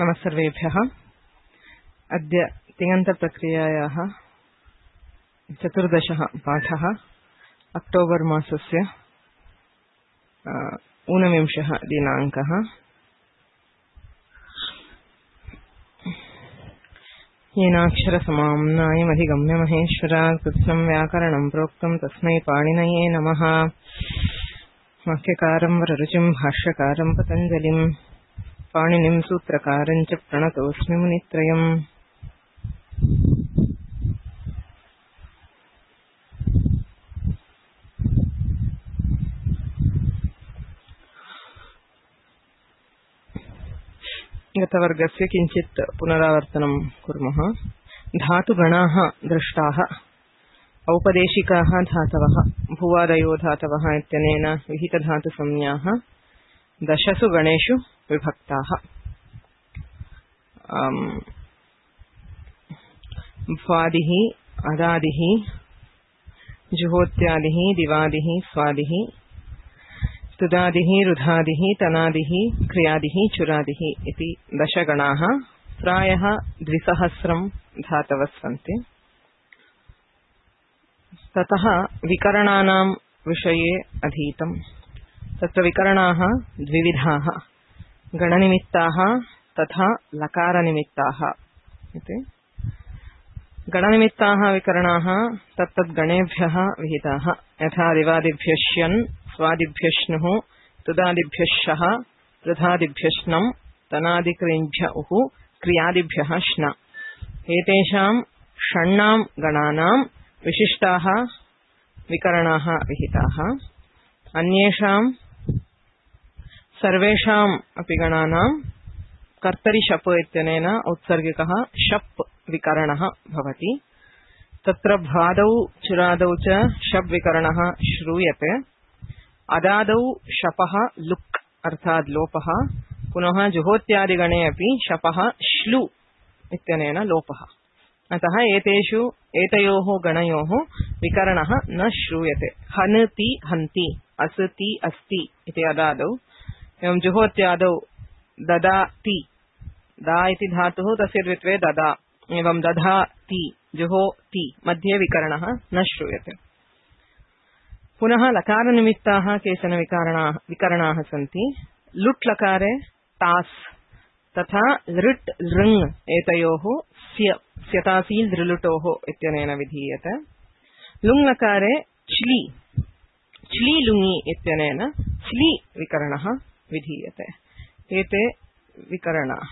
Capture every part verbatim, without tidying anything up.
नमः सर्वेभ्यः। अद्य तिङन्तप्रक्रियायाः चतुर्दशः पाठः अक्टोबर् मासस्य ऊनविंशः दिनाङ्कः। येनाक्षरसमाम्नायमधिगम्य महेश्वरात् कृत्स्नं व्याकरणं प्रोक्तं तस्मै पाणिनये नमः। वाक्यकारं वररुचिं भाष्यकारं पतञ्जलिं पाणिनिं सूत्रकारं च प्रणतोऽस्मि मुनित्रयम्। गतवर्गस्य किञ्चित् पुनरावर्तनं कुर्मः। धातुगणाः दृष्टाः। औपदेशिकाः धातवः भुवादयो धातवः इत्यनेन विहितधातुसंज्ञाः दशसु गणेषु विभक्ताः। भ्वादिः, अदादिः, जुहोत्यादिः, दिवादिः, स्वादिः, तुदादिः, रुधादिः, तनादिः, क्रियादिः, चुरादिः इति दशगणाः। प्रायः द्विसहस्रं धातवः सन्ति। ततः विकरणानां विषये अधीतम्। तत्र विकरणाः द्विविधाः, गणनिमित्ताः तथा लकारनिमित्ताः इति। गणनिमित्ताः विकरणाः तत्तद्गणेभ्यः विहिताः, यथा दिवादिभ्यश्यन्, स्वादिभ्यश्नुः, तुदादिभ्यश्शः, रुधादिभ्यश्नं, तनादिक्रिञ्भ्य उः, क्रियादिभ्यः श्न। एतेषां षण्णां गणानां विशिष्टाः विकरणाः विहिताः। अन्येषां सर्वेषाम् अपि गणानां कर्तरि शप् इत्यनेन औत्सर्गिकः शप् विकरणः भवति। तत्र भ्वादौ चुरादौ च शप् विकरणः श्रूयते। अदादौ शपः लुक् अर्थात् लोपः। पुनः जुहोत्यादिगणे अपि शपः श्लु इत्यनेन लोपः। अतः एतेषु एतयोः गणयोः विकरणः न श्रूयते। हनति हन्ति, असति अस्ति इति अदादौ। एवं जुहोत्यादौ ददाति, दा इति धातुः तस्य द्वित्वे ददा, एवं दधाति, जुहोति मध्ये विकरणः न श्रूयते। पुनः लकारनिमित्ताः केचन विकरणाः विकरणाः सन्ति। लुट् लकारे तास् तथा लृट् लृङ् एतयोः स्य स्यतासील् दृलुटोः इत्यनेन विधीयते। लुङ् लकारे च्लि च्लि लुङि इत्यनेन च्लि विकरणः विधीयते। एते विकरणाः।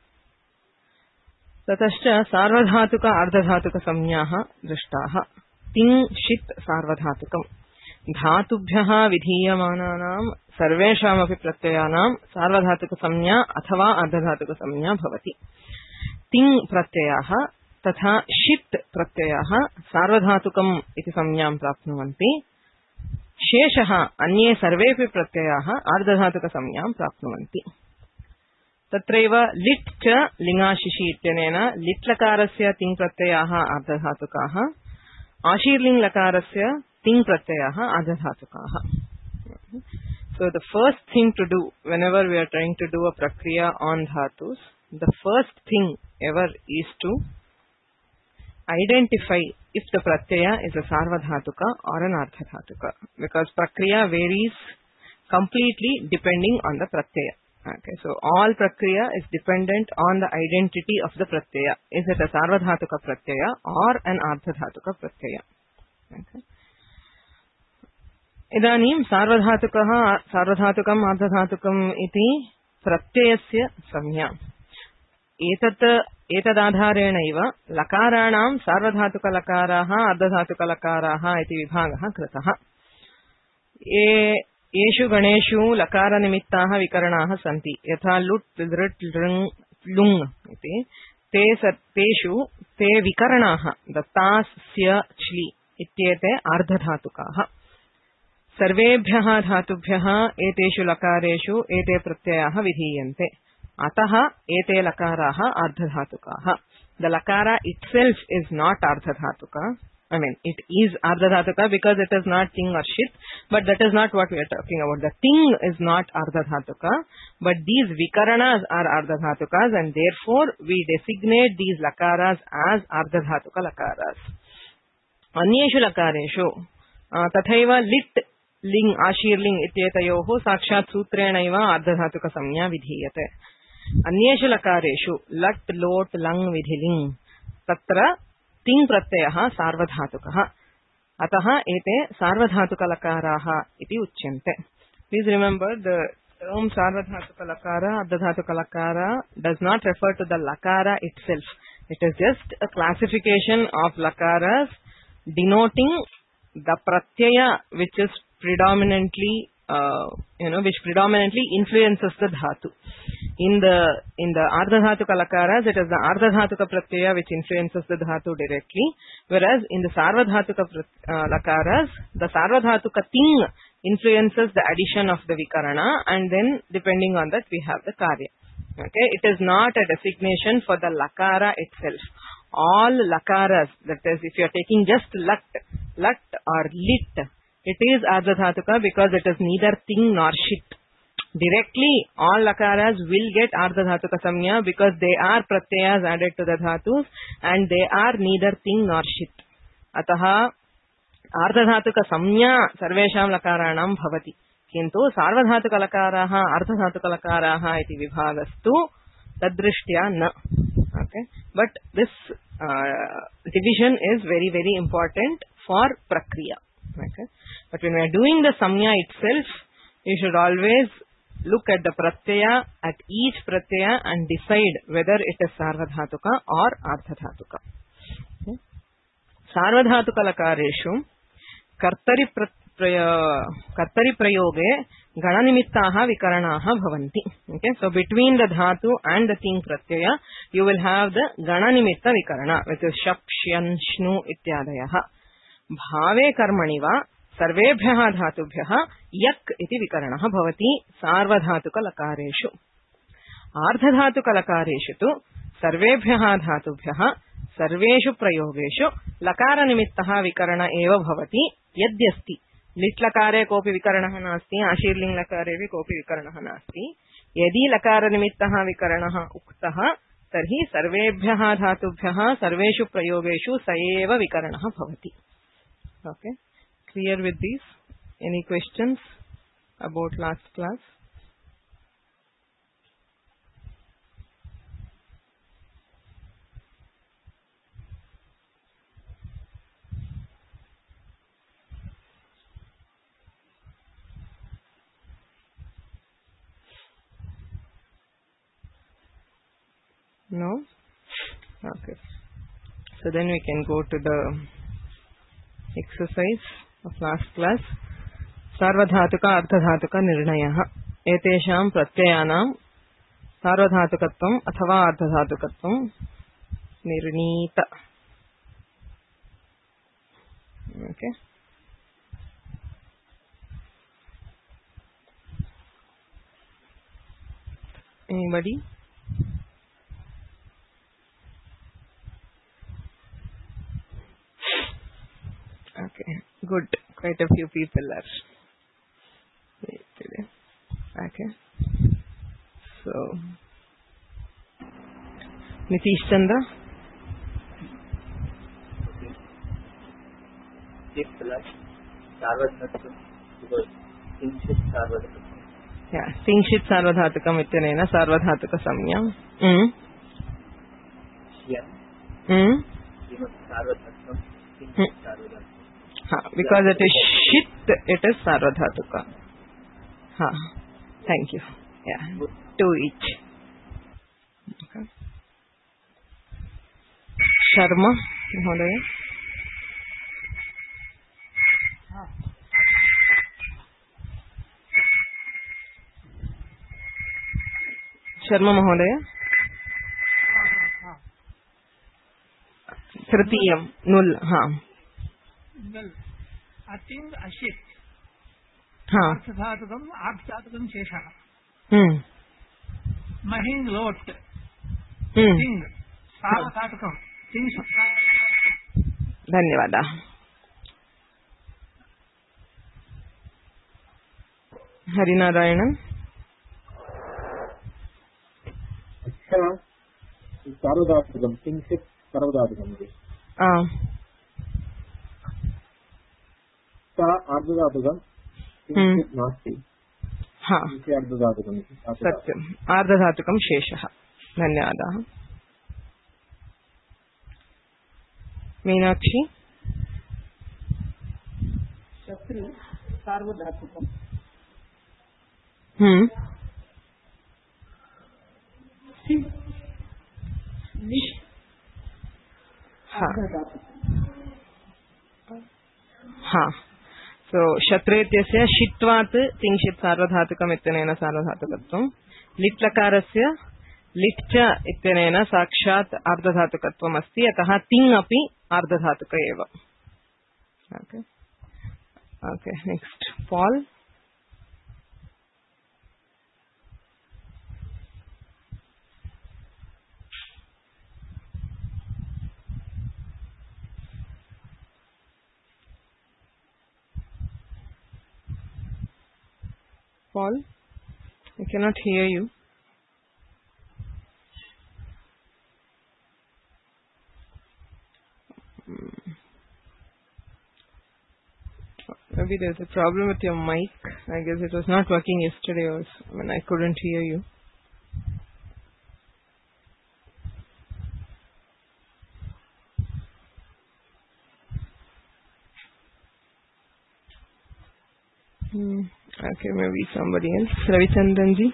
ततश्च सार्वधातुक अर्धधातुकसंज्ञाः दृष्टाः। तिङ् षित् सार्वधातुकम्। धातुभ्यः विधीयमानानां सर्वेषामपि प्रत्ययानां सार्वधातुकसंज्ञा अथवा अर्धधातुकसंज्ञा भवति। तिङ् प्रत्ययाः तथा षित् प्रत्ययाः सार्वधातुकम् इति संज्ञां प्राप्नुवन्ति। शेषः अन्ये सर्वेपि प्रत्ययाः अर्धधातुकसंज्ञां प्राप्नुवन्ति। तत्रैव लिट् च लिङाशिषि इत्यनेन लिट् लकारस्य तिङ् प्रत्ययाः अर्धधातुकाः, आशीर्लिङ् लकारस्य तिङ् प्रत्ययाः अर्धधातुकाः। So the first thing to do whenever we are trying to do a prakriya on dhatus, the first thing ever is to identify if the pratyaya is a sarvadhatuka or an ardhadhatuka, because prakriya varies completely depending on the pratyaya. Okay, so all prakriya is dependent on the identity of the pratyaya. Is it a sarvadhatuka pratyaya or an ardhadhatuka pratyaya? Okay. इदानीं सार्वधातुकः सार्वधातुकम् अर्धधातुकम् इति प्रत्ययस्य संज्ञा। एतत् एतदाधारेणैव लकाराणां सार्वधातुकलकाराः अर्धधातुकलकाराः इति विभागः कृतः। ये येषु गणेषु लकारनिमित्ताः विकरणाः सन्ति, यथा लुट् लृट् लृङ् लुङ् इति, ते तेषु ते विकरणाः दत्तास् स्य च्लि इत्येते अर्धधातुकाः। सर्वेभ्यः धातुभ्यः एतेषु लकारेषु एते प्रत्ययाः विधीयन्ते। अतः एते लकाराः अर्धधातुकाः। The lakara itself is not ardhadhatuka, I mean, it is ardhadhatuka because it is not ting or shit, but that is not what we are talking about. The ting is not ardhadhatuka, but these vikaranas are ardhadhatukas, and therefore we designate these lakaras as ardhadhatuka lakaras. Anyeshu lakareshu tathaiva lit ling ashirling ityetayoh sakshat sutrenaiva ardhadhatuka samnya vidhiyate. Anyeshu lakareshu lat lot lang vidhiling tatra ting pratyayah sarvadhatukah atah ete sarvadhatuka lakaraah iti uchyante. Please remember, the term sarvadhatuka lakara, ardhadhatuka lakara does not refer to the lakara itself. It is just a classification of lakaras denoting the pratyaya which is predominantly uh, you know which predominantly influences the dhatu. In the in the ardhadhatuka lakaras, it is the ardhadhatuka pratyaya which influences the dhatu directly, whereas in the sarvadhatuka uh, lakaras, the sarvadhatuka ting influences the addition of the vikarana, and then depending on that we have the karya. Okay, it is not a designation for the lakara itself. All lakaras, that is, if you are taking just lat, lat or lit, it is ardhadhatuka because it is neither ting nor shit. Directly, all lakaras will get ardhadhatuka samnya because they are pratyayas added to the dhatus, and they are neither ting nor shit. Ataha ardhadhatuka samnya sarvesham lakaranam bhavati. Kintu sarvadhatuka lakaraha ardhadhatuka lakaraha iti vibhagastu tadrishtya na. Okay, but this uh, division is very very important for prakriya. Okay, but when we are doing the samnya itself, you should always look at the pratyaya at each pratyaya and decide whether it is sarvadhatuka or ardhadhatuka. Okay. Sarvadhatuka lakareshu kartari praya, kartari prayoge gananimittaha vikaranaha bhavanti. Okay, so between the dhatu and the ting pratyaya, you will have the gananimitta vikarana, which is shap, shyan, shnu ityadayaha. Bhave karmaniva सर्वेभ्यः धातुभ्यः यक् इति विकरणः भवति सार्वधातुकलकारेषु. आर्धधातुकलकारेषु तु सर्वेभ्यः धातुभ्यः सर्वेषु प्रयोगेषु लकारनिमित्तः विकरण एव भवति यद्यस्ति. लिट् लकारे कोऽपि विकरणः नास्ति, आशीर्लिङ् लकारे अपि कोऽपि विकरणः नास्ति. यदि लकारनिमित्तः विकरणः उक्तः तर्हि सर्वेभ्यः धातुभ्यः सर्वेषु प्रयोगेषु स एव विकरणः भवति. Okay, clear with these? Any questions about last class? No? Okay. So then we can go to the exercise of last class. Sarvadhatuka ardhadhatuka nirnayah. Etesham pratyayanam sarvadhatukatvam athava ardhadhatukatvam nirnita. Okay. Anybody? Okay, good. Quite a few people are today. Okay. So, Nitish Chandra? This class, Sarvadhatukam, because Singshit Sarvadhatukam. Yeah, Singshit Sarvadhatukam ityanena Sarvadhatuka samyam. Mm. Yeah. Mm. Sarvadhatukam, Singshit Sarvadhatukam. Ha, because it is shit, it is sarvadhatuka. Ha, thank you. Yeah, two each. Okay. Sharma, Mahodaya. Sharma Mahodaya. Tritiyam, null, ha. Well, ating ashit. हाँ. ardhadhatukam, ardhadhatukam shesha. Hmm. Mahing lot. Hmm. Ting. Sarvadhatukam. Ting. ధన్యవాదాः. హరినారాయణన్. సార్వధాతుకం కించిత్ సార్వధాతుకం ఇది ఆర్ధధాతుకం కించిత్ నాస్తి. అర్ధధాతుకం సత్యం. ఆర్ధధాతుకం శేషः. ధన్యవాదాः. మీనాక్షి. శత్రు సార్వధాతుకం. Hmm. हा. So शत्रेत्यस्य शित्वात् तिंशित् सार्वधातुकम् इत्यनेन सार्वधातुकत्वं. लिट् लकारस्य लिट् च इत्यनेन साक्षात् आर्धधातुकत्वम् अस्ति. अतः तिङ् अपि आर्धधातुक एव. Okay. Okay. Next. Paul. Paul, I cannot hear you. Maybe there's a problem with your mic. I guess it was not working yesterday also when I couldn't hear you. Hmm. Okay, maybe somebody else. Ravichandran ji.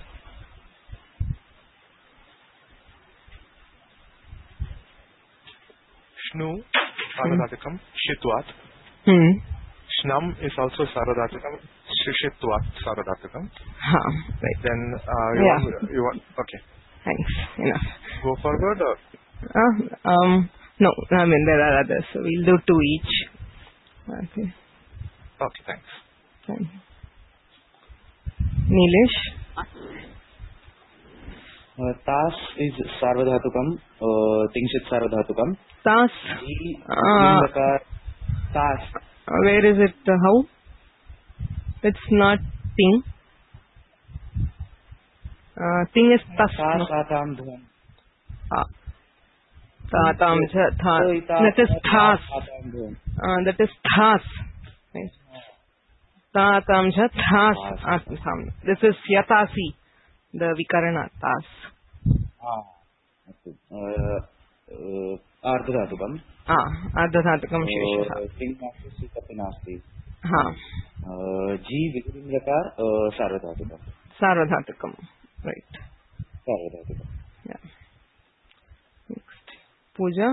Shnu, Sarvadhatukam, Shitvat. Hmm. Shnam is also Sarvadhatukam, Shitvat, Sarvadhatukam. Ha, right. Then, uh, you, yeah. want, you want, okay. Thanks, enough. Go forward or? Uh, um, no, I mean, there are others, so we'll do two each. Okay. Okay, thanks. Thank you. Nilesh. Uh, tas is Sarvadhatukam, uh, Tingshit Sarvadhatukam. Tas. Uh, tas. Where is it? Uh, how? It's not ting. Uh, ting is tas. Tas atam dhvam. Ah. Tatam ja thas. That is thas. Uh, that is thas. Right. Tatam ja thas. This is yatasi. The vikarana tas. Ah. Uh, uh, Ardhadhatukam. Ah. Ardhadhatukam sheshah. Ting nasti kapi nasti. Ha. Ji vikarindrakar Sarvadhatukam. Sarvadhatukam. Right. Sarvadhatukam. Yeah. Next. Pooja.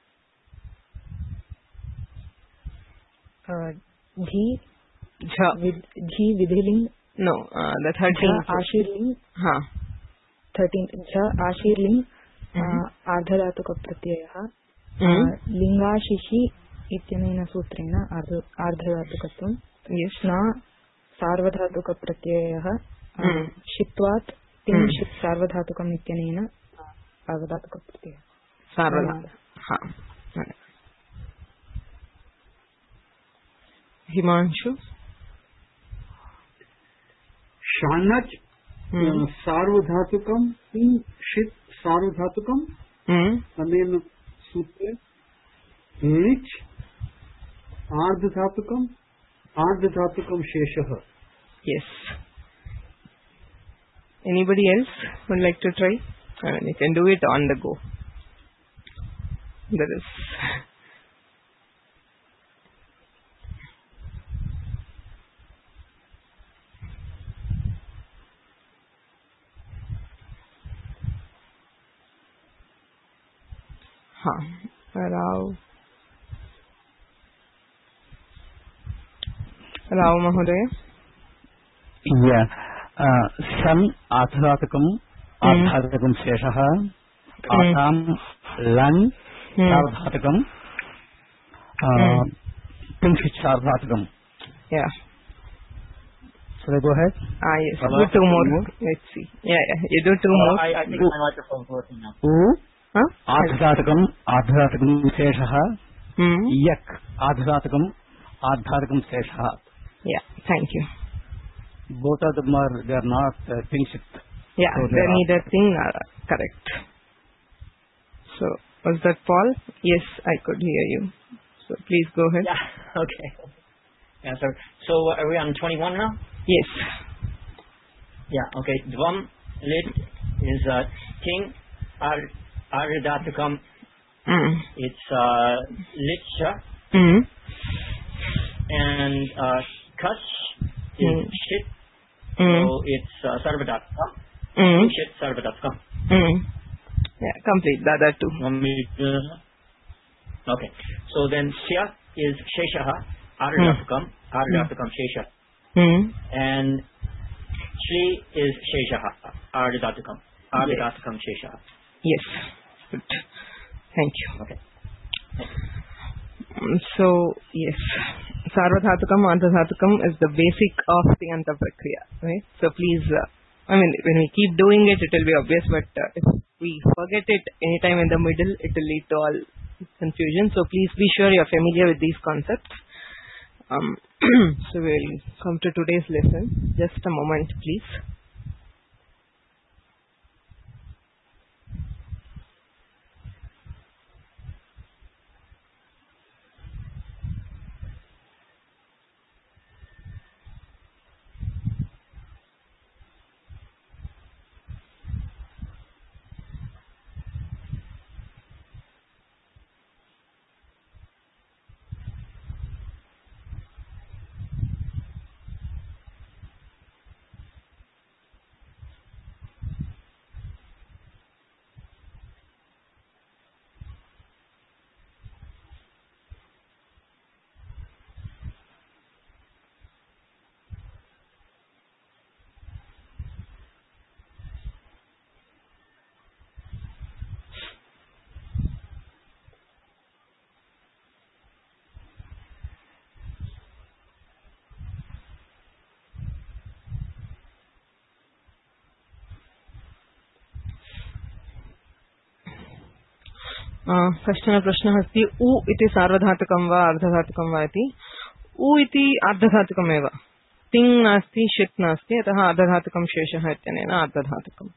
Uh, Ji. Jha. With Ji Vidhiling. No, uh, the thirteenth. Ashirling. Ha. thirteenth. Jha Ashirling. Ardhadhatuka pratyayah. Lingashishi इत्यनेन सूत्रेण आर्धधातुकत्वं. स्ना सार्वधातुक प्रत्ययः शित्वात् तिंशित् सार्वधातुकम् इत्यनेन सार्वधातुक प्रत्ययः. सार्वधातुक. हाँ. हिमांशु. शानच सार्वधातुकम् तिंशित् सार्वधातुकम् अनेन सूत्रे लिच् आर्धधातुकम् आर्धधातुकम् शेषः. Yes. Anybody else would like to try? I mean, you can do it on the go. There is. Huh. Rao. Rao Mahodaya. Yeah. Uh, San Ardhadhatukam Ardhadhatukam Sheshah. Atam Lan Ardhadhatukam Tingshit Ardhadhatukam. Yeah. Shall I go ahead? Ah, yes. Do two more. Let's see. Yeah, yeah. You do two more. I, I think my microphone is working now. U Huh? Ardhadhatukam Ardhadhatukam Sheshah. yak adharatakam adharatakam sesha. Yeah, thank you. Both of them are, they are not uh, tingshit. Yeah, so they're neither thing nor correct. So, was that Paul? Yes, I could hear you. So, please go ahead. Yeah, okay. Yeah, so, so are we on twenty-one now? Yes. Yeah, okay. Dvam lit is uh, ting ar ardhatukam. Mm. It's uh, litcha. Mm. And uh, kash is Mm. shit. Mm. So it's uh, sarvadatkam. Mm. Shit sarvadatkam. Mm. Yeah, complete the other two. Okay. So then sya is sheshaha, ardhatukam, ardhatukam shesha. Mm. And shri is sheshaha, ardhatukam, ardhatukam sheshaha. Yes. Good. Thank you. Okay. Um, So, yes. Sarvadhatukam, Ardhadhatukam is the basic of the Anta Prakriya, right? So please, uh, I mean, when we keep doing it, it will be obvious, but uh, if we forget it anytime in the middle, it will lead to all confusion. So please be sure you are familiar with these concepts. Um, so we'll come to today's lesson. Just a moment, please. कश्चन प्रश्नः अस्ति उ इति सार्वधातुकं वा अर्धधातुकं वा इति उ इति अर्धधातुकमेव तिङ् नास्ति षित् नास्ति अतः अर्धधातुकं शेषः इत्यनेन अर्धधातुकम्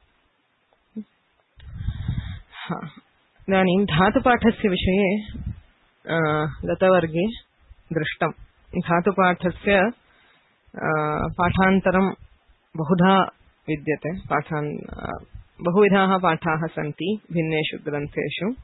इदानीं धातुपाठस्य विषये गतवर्गे दृष्टं धातुपाठस्य पाठान्तरं बहुधा विद्यते पाठान् बहुविधाः पाठाः सन्ति भिन्नेषु ग्रन्थेषु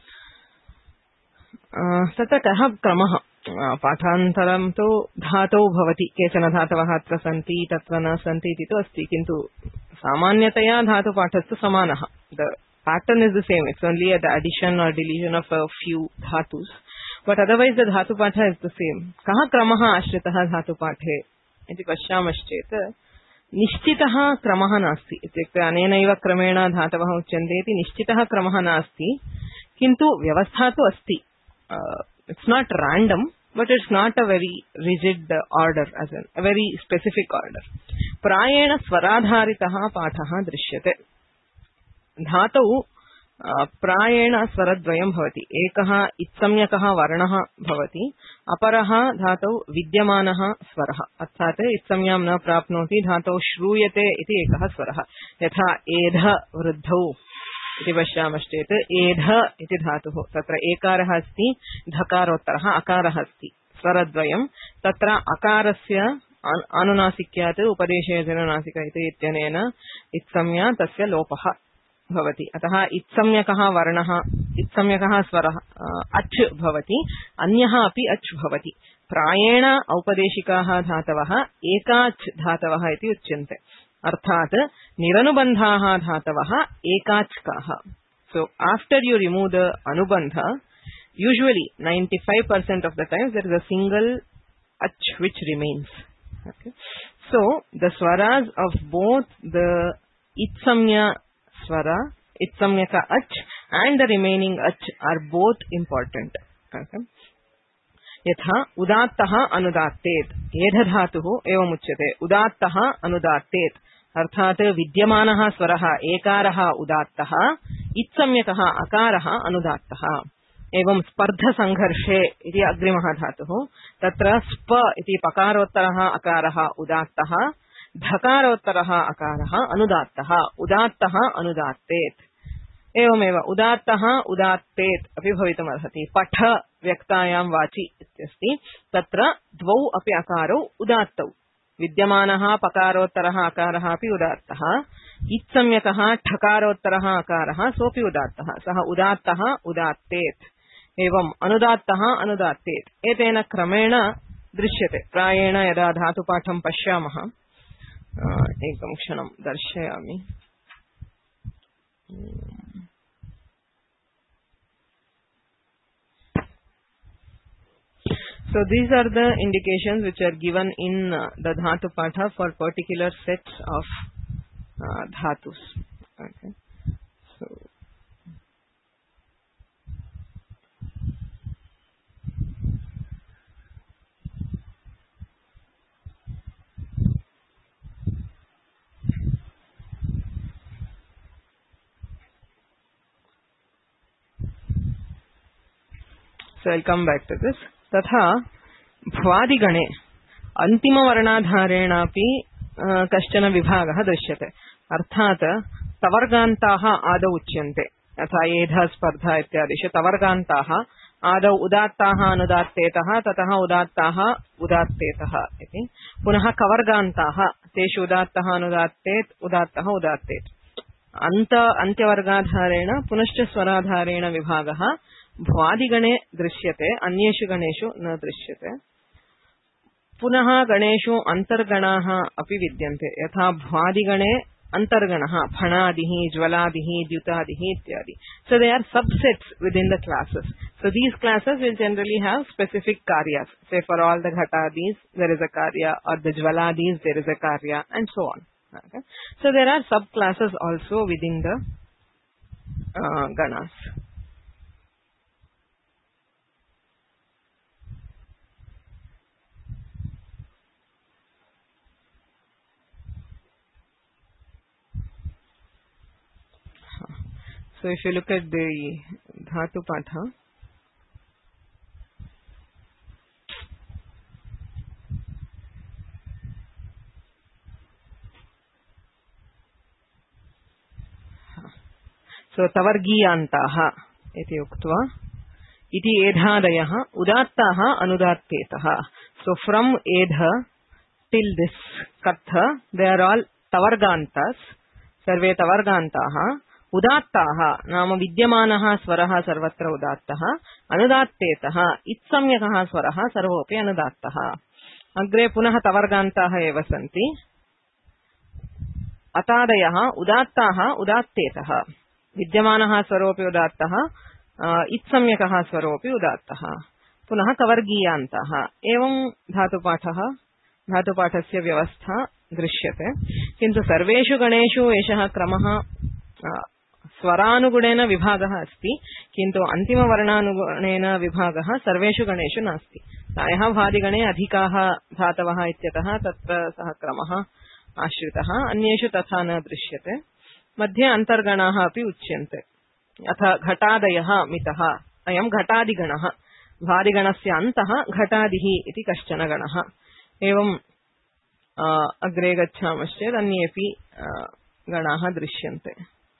तत्र कः क्रमः पाठान्तरं तु धातौ भवति केचन धातवः अत्र सन्ति तत्र न सन्ति इति तु अस्ति किन्तु सामान्यतया धातुपाठस्तु समानः the pattern is the same it's only the addition और डिलीशन ऑफ अ फ्यू धातुस् बट अदरवाइज द धातुपाठ इज द सेम कः क्रमः आश्रितः धातुपाठे इति पश्यामश्चेत् निश्चितः क्रमः नास्ति इत्युक्ते अनेनैव क्रमेण धातवः उच्यन्ते इति निश्चितः क्रमः नास्ति किन्तु व्यवस्था तु अस्ति it's not random but it's not a very rigid order as in a very specific order प्रायेण स्वराधारितः पाठः दृश्यते धातौ प्रायेण स्वरद्वयं भवति एकः इत्संज्ञकः वर्णः भवति अपरः धातौ विद्यमानः स्वरः अर्थात् इत्संज्ञां न प्राप्नोति धातौ श्रूयते इति एकः स्वरः यथा एध वृद्धौ इति पश्यामश्चेत् एध इति धातुः तत्र एकारः अस्ति धकारोत्तरः अकारः अस्ति स्वरद्वयं तत्र अकारस्य अनुनासिक्यात् उपदेशे जननासिक इति इत्यनेन इत्संज्ञा तस्य लोपः भवति अतः इत्संज्ञकः वर्णः इत्संज्ञकः स्वरः अच् भवति अन्यः अपि अच् भवति प्रायेण औपदेशिकाः धातवः एकाच् धातवः इति उच्यन्ते अर्थात् निरनुबन्धाः धातवः एकाच्काः so after you remove the अनुबन्ध usually ninety-five percent of the times there is a single ach which remains okay so the swaras of both the itsamya swara itsamyaka ach and the remaining ach are both important okay यथा उदात्तः अनुदात्तेत् एध धातुः एवम् उच्यते उदात्तः अनुदात्तेत् अर्थात् विद्यमानः स्वरः एकारः उदात्तः इत्संज्ञकः अकारः अनुदात्तः एवं स्पर्धसङ्घर्षे इति अग्रिमः धातुः तत्र स्प इति पकारोत्तरः अकारः उदात्तः धकारोत्तरः अकारः अनुदात्तः उदात्तः अनुदात्तेत् एवमेव उदात्तः उदात्तेत् अपि भवितुमर्हति पठ व्यक्तायां वाचि इत्यस्ति तत्र द्वौ अपि अकारौ उदात्तौ विद्यमानः पकारोत्तरः अकारः अपि उदात्तः इत्संज्ञकः ठकारोत्तरः अकारः सोऽपि उदात्तः सः उदात्तः उदात्तेत् एवं अनुदात्तः अनुदात्तेत् एतेन क्रमेण दृश्यते प्रायेण यदा धातुपाठं पश्यामः एकं क्षणं दर्शयामि So these are the indications which are given in uh, the Dhatu Patha for particular sets of uh, Dhatus. Okay. So, so I'll come back to this. तथा भ्वादिगणे अन्तिमवर्णाधारेणापि कश्चन विभागः दृश्यते अर्थात् तवर्गान्ताः आदौ उच्यन्ते यथा एधा स्पर्धा इत्यादिषु तवर्गान्ताः आदौ उदात्ताः अनुदात्तेतः ततः उदात्ताः उदात्तेतः इति पुनः कवर्गान्ताः तेषु उदात्तः अनुदात्तेत् उदात्तः उदात्तेत् अन्त अन्त्यवर्गाधारेण पुनश्च स्वराधारेण विभागः भ्वादिगणे दृश्यते अन्येषु गणेषु न दृश्यते पुनः गणेषु अन्तर्गणाः अपि विद्यन्ते यथा भ्वादिगणे अन्तर्गणः फणादिः ज्वलादिः द्युतादिः इत्यादि so they are subsets within the classes so these classes will generally have specific karyas say for all the ghatadis there is a karya or the jwaladis there is a karya and so on okay so there are subclasses also within the uh, ganas. So if you look at the Dhatu Patha, so tavargiyantaः इति उक्त्वा इति एधादयः उदात्ताः अनुदात्तेतः so from edha till this katha they are all tavargantas सर्वे tavargantaः उदात्ताः नाम विद्यमानः स्वरः सर्वत्र उदात्तः अनुदात्तेतः इत्संज्ञकः स्वरः सर्वोऽपि अनुदात्तः अग्रे पुनः तवर्गान्ताः एव सन्ति अतादयः उदात्ताः उदात्तेतः विद्यमानः स्वरोऽपि उदात्तः इत्संज्ञकः स्वरोऽपि उदात्तः पुनः कवर्गीयान्ताः एवं धातुपाठः धातुपाठस्य व्यवस्था दृश्यते किन्तु सर्वेषु गणेषु एषः क्रमः स्वरानुगुणेन विभागः अस्ति किन्तु अन्तिमवर्णानुगुणेन विभागः सर्वेषु गणेषु नास्ति प्रायः भादिगणे अधिकाः धातवः इत्यतः तत्र सः क्रमः आश्रितः अन्येषु तथा न दृश्यते मध्ये अन्तर्गणाः अपि उच्यन्ते अथ घटादयः मितः अयं घटादिगणः भादिगणस्य अन्तः घटादिः इति कश्चन गणः एवं अग्रे गच्छामश्चेत् अन्येऽपि गणाः दृश्यन्ते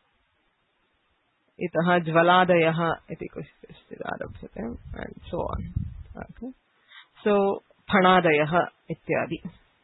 इतः ज्वलादयः इति कश्चित् आरभ्यते and so on okay so फणादयः इत्यादि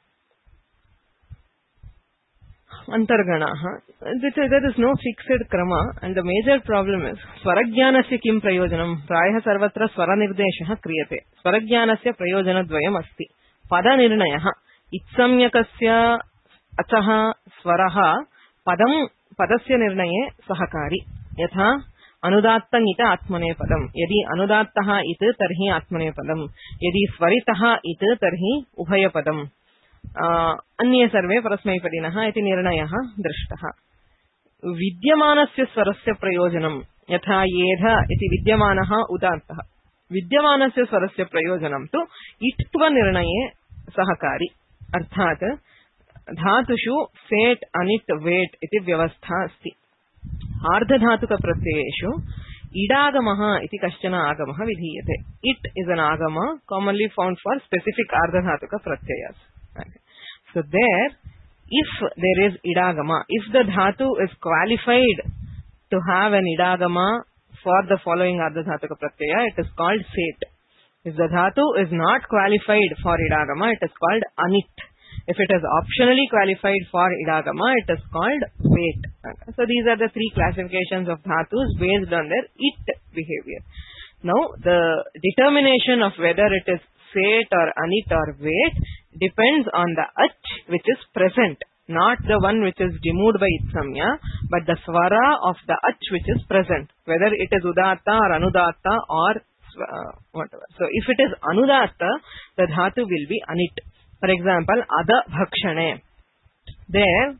अन्तर्गणाः there is no fixed krama and the major problem is स्वरज्ञानस्य किं प्रयोजनं प्रायः सर्वत्र स्वरनिर्देशः क्रियते स्वरज्ञानस्य प्रयोजनद्वयम् अस्ति पदनिर्णयः इत्संज्ञकस्य अचः स्वरः पदं पदस्य निर्णये सहकारी यथा अनुदात्तं इत आत्मनेपदम् यदि अनुदात्तः इत तर्हि आत्मनेपदम् यदि स्वरितः इत तर्हि उभयपदम् अन्ये सर्वे परस्मैपदिनः इति निर्णयः दृष्टः विद्यमानस्य स्वरस्य प्रयोजनं यथा येध इति विद्यमानः उदात्तः विद्यमानस्य स्वरस्य प्रयोजनं तु इट्त्वनिर्णये सहकारी अर्थात् धातुषु सेट् अनिट् वेट् इति व्यवस्था अस्ति आर्धधातुकप्रत्ययेषु Idagamaha iti kashchana agamaha vidhiyate. It is an agama commonly found for specific ardhadhatuka pratyayas. Okay. So there, if there is idagama, if the dhatu is qualified to have an idagama for the following ardhadhatuka pratyaya, it is called set. If the dhatu is not qualified for idagama, it is called anit. If it is optionally qualified for idagama, it is called wait. Okay. So these are the three classifications of dhatus based on their it behavior. Now the determination of whether it is set or anit or wait depends on the ach which is present, not the one which is removed by itsamya, but the swara of the ach which is present, whether it is udatta or anudatta or uh, whatever. So if it is anudatta, the dhatu will be anit. For example, ada bhakshane. There,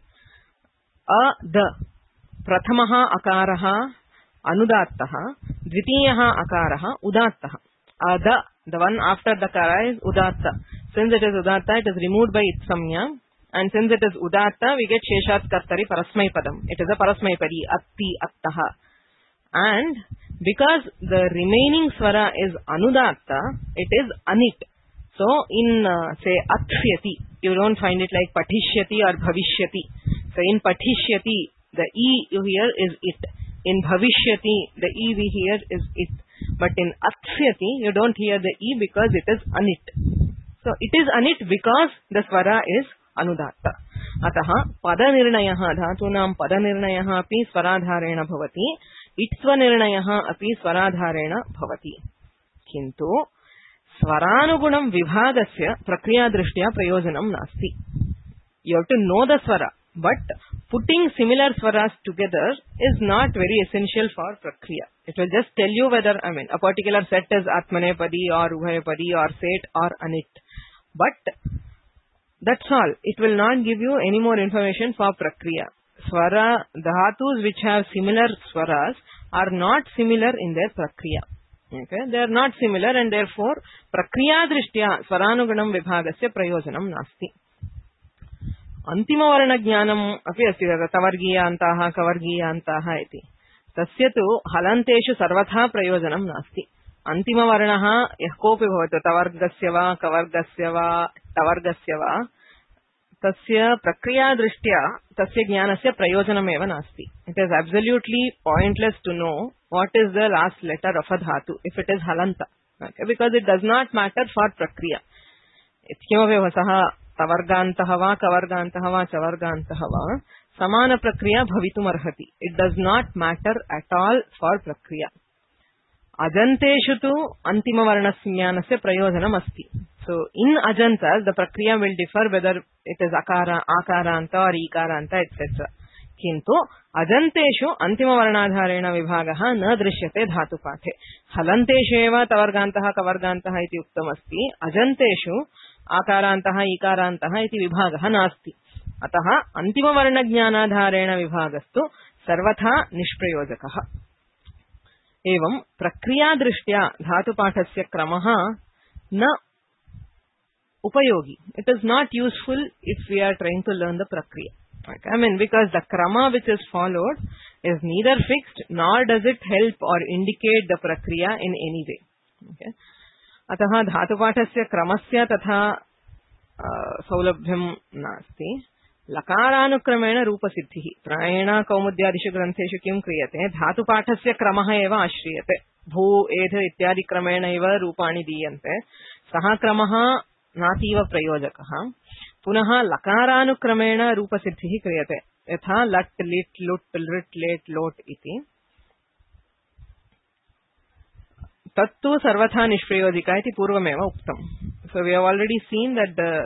a the prathamaha akaraha anudattaha, dvitiyaha akaraha udattaha. Ada, the one after the kara is udatta. Since it is udatta, it is removed by itsamya. And since it is udatta, we get sheshat kartari parasmai padam. It is a parasmai padi, atti, attaha. And because the remaining swara is anudatta, it is anit. So, in, uh, say, atsyati, you don't find it like patishyati or bhavishyati. So, in patishyati, the E you hear is it. In bhavishyati, the E we hear is it. But in atsyati, you don't hear the E because it is anit. So, it is anit because the swara is anudatta. Ataha, padanirnayaha, dhatunam padanirnayaha api swaradharena bhavati, itsvanirnayaha api swaradharena bhavati. Kintu, Swaranugunam vibhagasya prakriya drishtya prayojanam nasti. You have to know the swara, but putting similar swaras together is not very essential for prakriya. It will just tell you whether, I mean, a particular set is atmanepadi or ubhayapadi or set or anit. But that's all. It will not give you any more information for prakriya. Swara, dhatus which have similar swaras are not similar in their prakriya. Okay, they are not similar and therefore prakriya drishtya swaranugunam vibhagasya prayojanam nasti. Antima varna jnanam api asti tavargiyantaha kavargiyantaha iti. Tasya tu halanteshu sarvatha prayojanam nasti. Antima varnaha yah kopi bhavatu tavargasya va kavargasya va tavargasya va tasya prakriya drishtya tasya jnanasya prayojanam eva nasti. It is absolutely pointless to know what is the last letter of a dhatu if it is halanta. Okay, because it does not matter for prakriya. Ityamavi vasaha tavargantaha va kavargantaha va chavargantaha va samana prakriya bhavitum arhati. It does not matter at all for prakriya. Ajanteshu tu antima varnasnyanasya prayojanam asti. So in ajantas the prakriya will differ whether it is akara, akaranta or ikaranta et cetera. Kintu ajanteshu antima varnadharena vibhagaha na drishyate dhatu pathe. Halanteshu eva tavargantaha kavargantaha iti uktam asti. Ajanteshu akarantaha ikarantaha iti vibhagaha nasti. Ataha antima varna jnanadharena vibhagastu sarvatha nishprayojakaha. Evam prakriya drishtya dhatu pathasya kramaha na upayogi. It is not useful if we are trying to learn the prakriya. Okay. I mean, because the krama which is followed is neither fixed nor does it help or indicate the prakriya in any way. Okay. Ataha dhatu pathasya kramasya tatha saulabhyam nasti. Lakaranukramena rupa siddhi. Prayena kaumudyadishu grantheshu kim kriyate. Dhatu pathasya kramaha eva ashriyate. Bhu, edha ityadi kramena eva rupani diyante. Saha kramaha nativa prayojakaha. Punaha lakaranukramena rupa siddhi kriyate. Yatha lat, lit, lut, lit, let, lot iti. Tattu sarvatha nishprayojika iti purvameva uktam. So we have already seen that the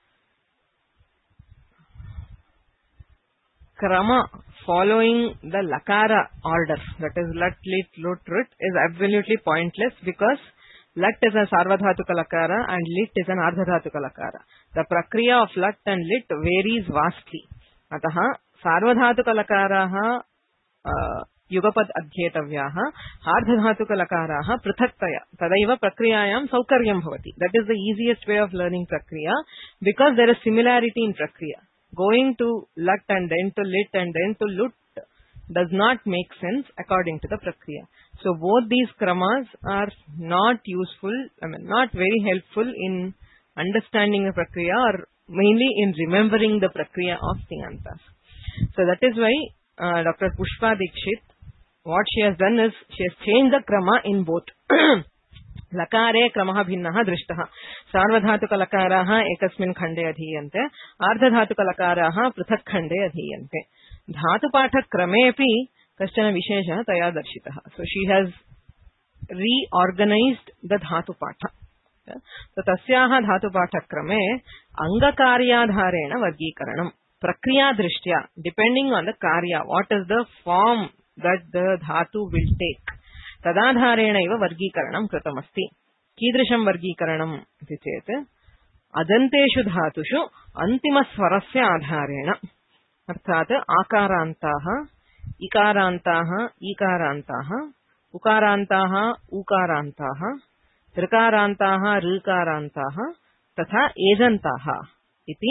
krama following the lakara order, that is lat, lit, lut, rit, is absolutely pointless because lat is a sarvadhatuka lakara and lit is an ardhadhatuka lakara. The prakriya of lat and lit varies vastly. Ataha sarvadhatuka lakaraha uh, yugapad adhyetavyaha ardhadhatuka lakaraha prithakaya tadaiva prakriyayam saukaryam bhavati. That is the easiest way of learning prakriya because there is similarity in prakriya. Going to lat and then to lit and then to lut does not make sense according to the prakriya. So both these kramas are not useful, I mean not very helpful in understanding the prakriya or mainly in remembering the prakriya of tingantas. So that is why uh, Doctor Pushpa Dikshit, what she has done is she has changed the krama in both. लकारे क्रमः भिन्नः दृष्टः सार्वधातुकलकाराः एकस्मिन् खण्डे अधीयन्ते आर्धधातुकलकाराः पृथक् खण्डे अधीयन्ते धातुपाठक्रमेऽपि कश्चन विशेषः तया दर्शितः so she has reorganized the धातुपाठ तो तस्याः धातुपाठक्रमे अङ्गकार्याधारेण वर्गीकरणं प्रक्रियादृष्ट्या डिपेंडिंग ऑन द कार्य what is the form that the धातु विल टेक तदाधारेण इव वर्गीकरणं कृतमस्ति कीदृशं वर्गीकरणम् इति चेत् अजन्तेषु धातुषु अन्तिमस्वरस्य आधारेण अर्थात् आकारान्ताः इकारान्ताः ईकारान्ताः उकारान्ताः ऊकारान्ताः ऋकारान्ताः ऋकारान्ताः तथा एजन्ताः इति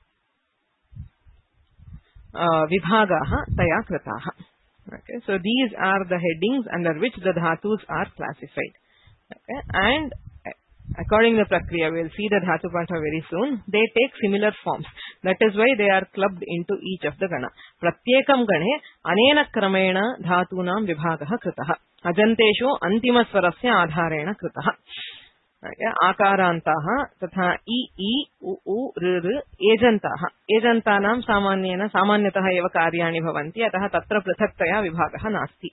विभागाः तया कृताः. Okay, so these are the headings under which the dhatus are classified. Okay, and according to the prakriya, we will see the dhatu patha very soon. They take similar forms. That is why they are clubbed into each of the gana. Pratyekam gane anena kramena dhatunam vibhagah kritah. Ajanteshu antima swarasya adharena kritah. Okay, akarantaha तथा इ इ उ उ ऋ ऋ एजन्ताः एजन्तानां सामान्येन सामान्यतः एव कार्याणि भवन्ति अतः तत्र पृथक्तया विभागः नास्ति.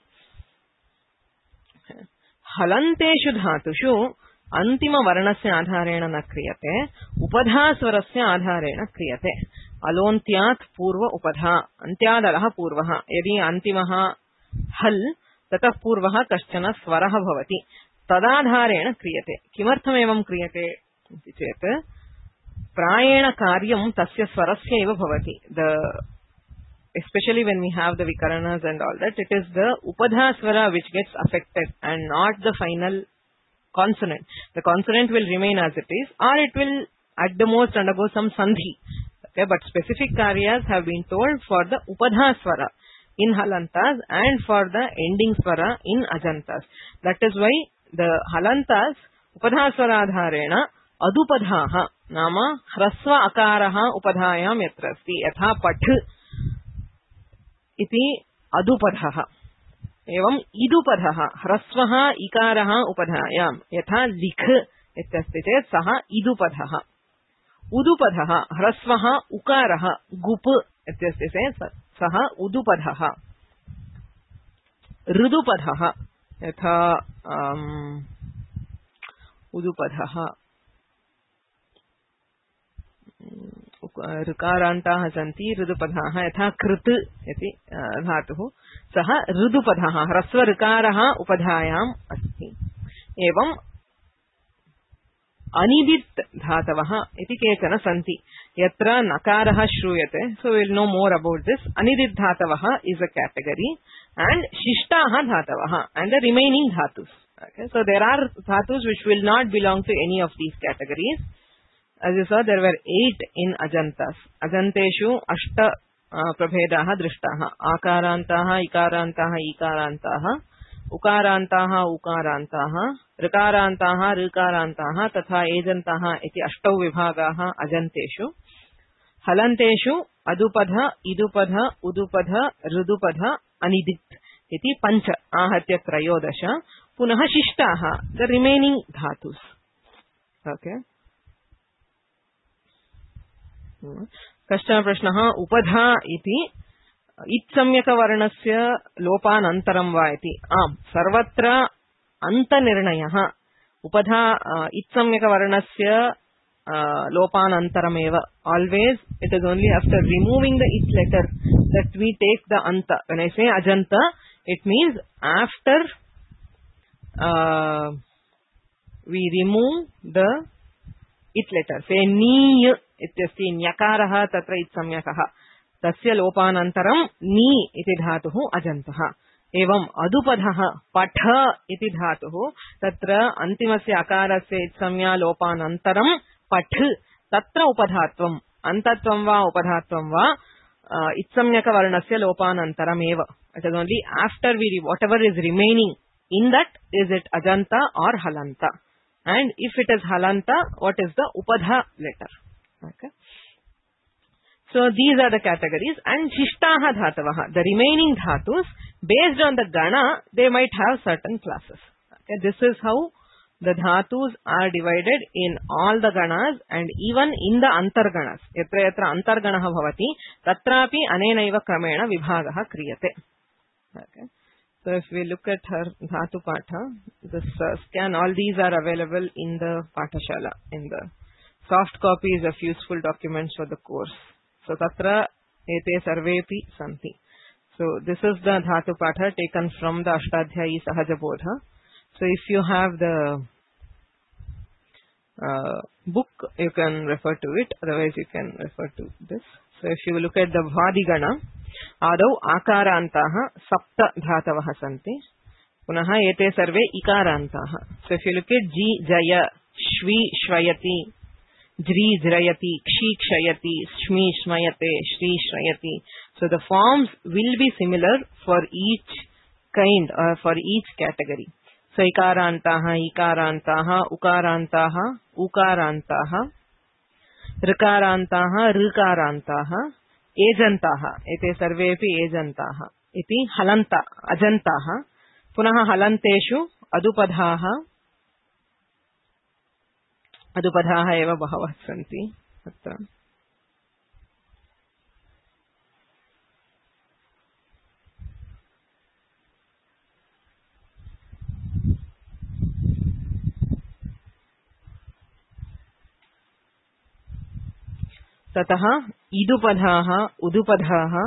हलन्तेषु धातुषु अन्तिमवर्णस्य आधारेण न क्रियते उपधास्वरस्य आधारेण क्रियते. अलोन्त्यात् पूर्व उपधा अन्त्यादलः पूर्वः यदि अन्तिमः हल् ततः पूर्वः कश्चन स्वरः भवति तदाधारेण क्रियते. किमर्थमेवं क्रियते इति चेत् प्रायेण कार्यं तस्य स्वरस्य एव भवति. The especially when we have the vikaranas and all that, it is the upadha swara which gets affected and not the final consonant. The consonant will remain as it is or it will at the most undergo some sandhi. Okay, but specific karyas have been told for the upadha swara in halantas and for the ending swara in ajantas. That is why the halantas upadhaswaradharena adupadhaha nama hrasva akaraha upadhayam yatra asti yatha path iti adupadhaha evam idupadhaha hrasvaha ikaraha upadhayam yatha likh ityasti chet saha idupadhaha udupadhaha hrasvaha ukaraha gup ityasti chet saha udupadhaha rudupadhaha यथा उदुपधः ऋकारान्ताः सन्ति ऋदुपधाः यथा कृत् इति धातुः सः ऋदुपधः ह्रस्व ऋकारः उपधायाम् अस्ति. एवं अनिदित् धातवः इति केचन सन्ति यत्र नकारः श्रूयते. So will know more about this. अनिदित् धातवः is a category and shishtaha dhatavaha and the remaining dhatus. Okay, so there are dhatus which will not belong to any of these categories. As you saw, there were eight in ajantas. Ajanteshu ashta uh, prabhedaha drishtaha akarantaha ikarantaha ikarantaha ukarantaha ukarantaha rikarantaha rikarantaha tatha ejantaha iti ashtau vibhagaha ajanteshu. हलन्तेषु अदुपधा इदुपधा उदुपधा ऋदुपधा अनिदित् इति पंच आहत्य त्रयोदश. पुनः शिष्टाः द रिमेनिंग धातुस्. ओके, कश्चन प्रश्नः उपधा इति इत्सम्यकवर्णस्य लोपानन्तरं वा इति. आम्, सर्वत्र अन्तनिर्णयः उपधा इत्सम्यकवर्णस्य Uh, lopanantarameva. Always it is only after removing the it letter that we take the anta. When I say ajanta, it means after uh, we remove the it letter. Say ni ityasti nyakaraha tatra it samyakaha tasya lopanantaram ni iti dhatuh ajantah. एवं अदुपधः पठ इति धातुः तत्र अन्तिमस्य अकारस्य इत्संज्ञा लोपानन्तरं पठ तत्र उपधात्वम् अन्तत्वं वा उपधात्वं वा इत्संज्ञकवर्णस्य लोपानन्तरमेव. It is only after we, whatever is remaining in that, is it Ajanta or Halanta? And if it is Halanta, what is the Upadha letter? Okay. So these are the categories. And Shishtaha Dhatavaha, the remaining dhatus, based on the Gana, they might have certain classes. Okay. This is how the dhatus are divided in all the ganas and even in the antarganas. Yatra yatra antarganaha bhavati, tatrapi anenaiva kramena vibhagaha kriyate. Okay. So if we look at her dhatu patha, this uh, scan, all these are available in the Pathashala, in the soft copies of useful documents for the course. So tatra ete sarvepi santi. So this is the dhatu patha taken from the Ashtadhyayi Sahajabodha. So if you have the uh, book, you can refer to it. Otherwise, you can refer to this. So if you look at the Bhadigana, Adau Akarantaha Sapta Dhatavaha Santi. Punaha ete sarve Ikarantaha. So if you look at Ji Jaya, Shvi Shvayati, Jri Jrayati, Kshi Kshayati, Shmi Shmayate, Shri Shrayati. So the forms will be similar for each kind or for each category. So ikarantaha, ikarantaha, ukarantaha, ukarantaha, rikarantaha, rikarantaha, ejantaha, ete sarvepi ejantaha, iti halanta, ajantaha, punaha halanteshu adupadhaha, adupadhaha eva bahavah santi. Atra. Tataha idupadhaha, udupadhaha,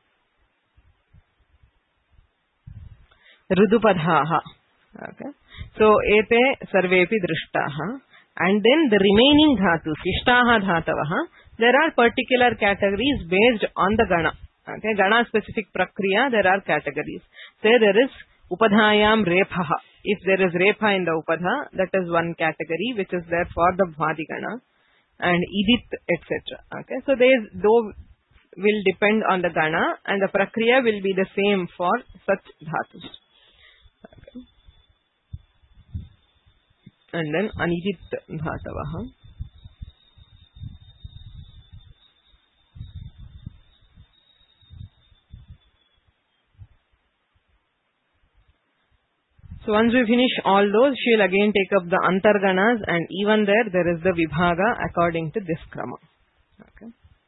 rudupadhaha. Okay. So ete sarvepi drishtaha. And then the remaining dhatus, ishtaha dhatavaha, there are particular categories based on the gana. Okay, gana specific prakriya, there are categories. Say there is upadhayam rephaha. If there is repha in the upadha, that is one category which is there for the bhadigana. And idit, et cetera. Okay, so there is, though will depend on the gana, and the prakriya will be the same for such dhatus. Okay. And then anidit dhatavaha. So once we finish all those, she will again take up the antarganas, and even there, there is the vibhaga according to this krama. Okay.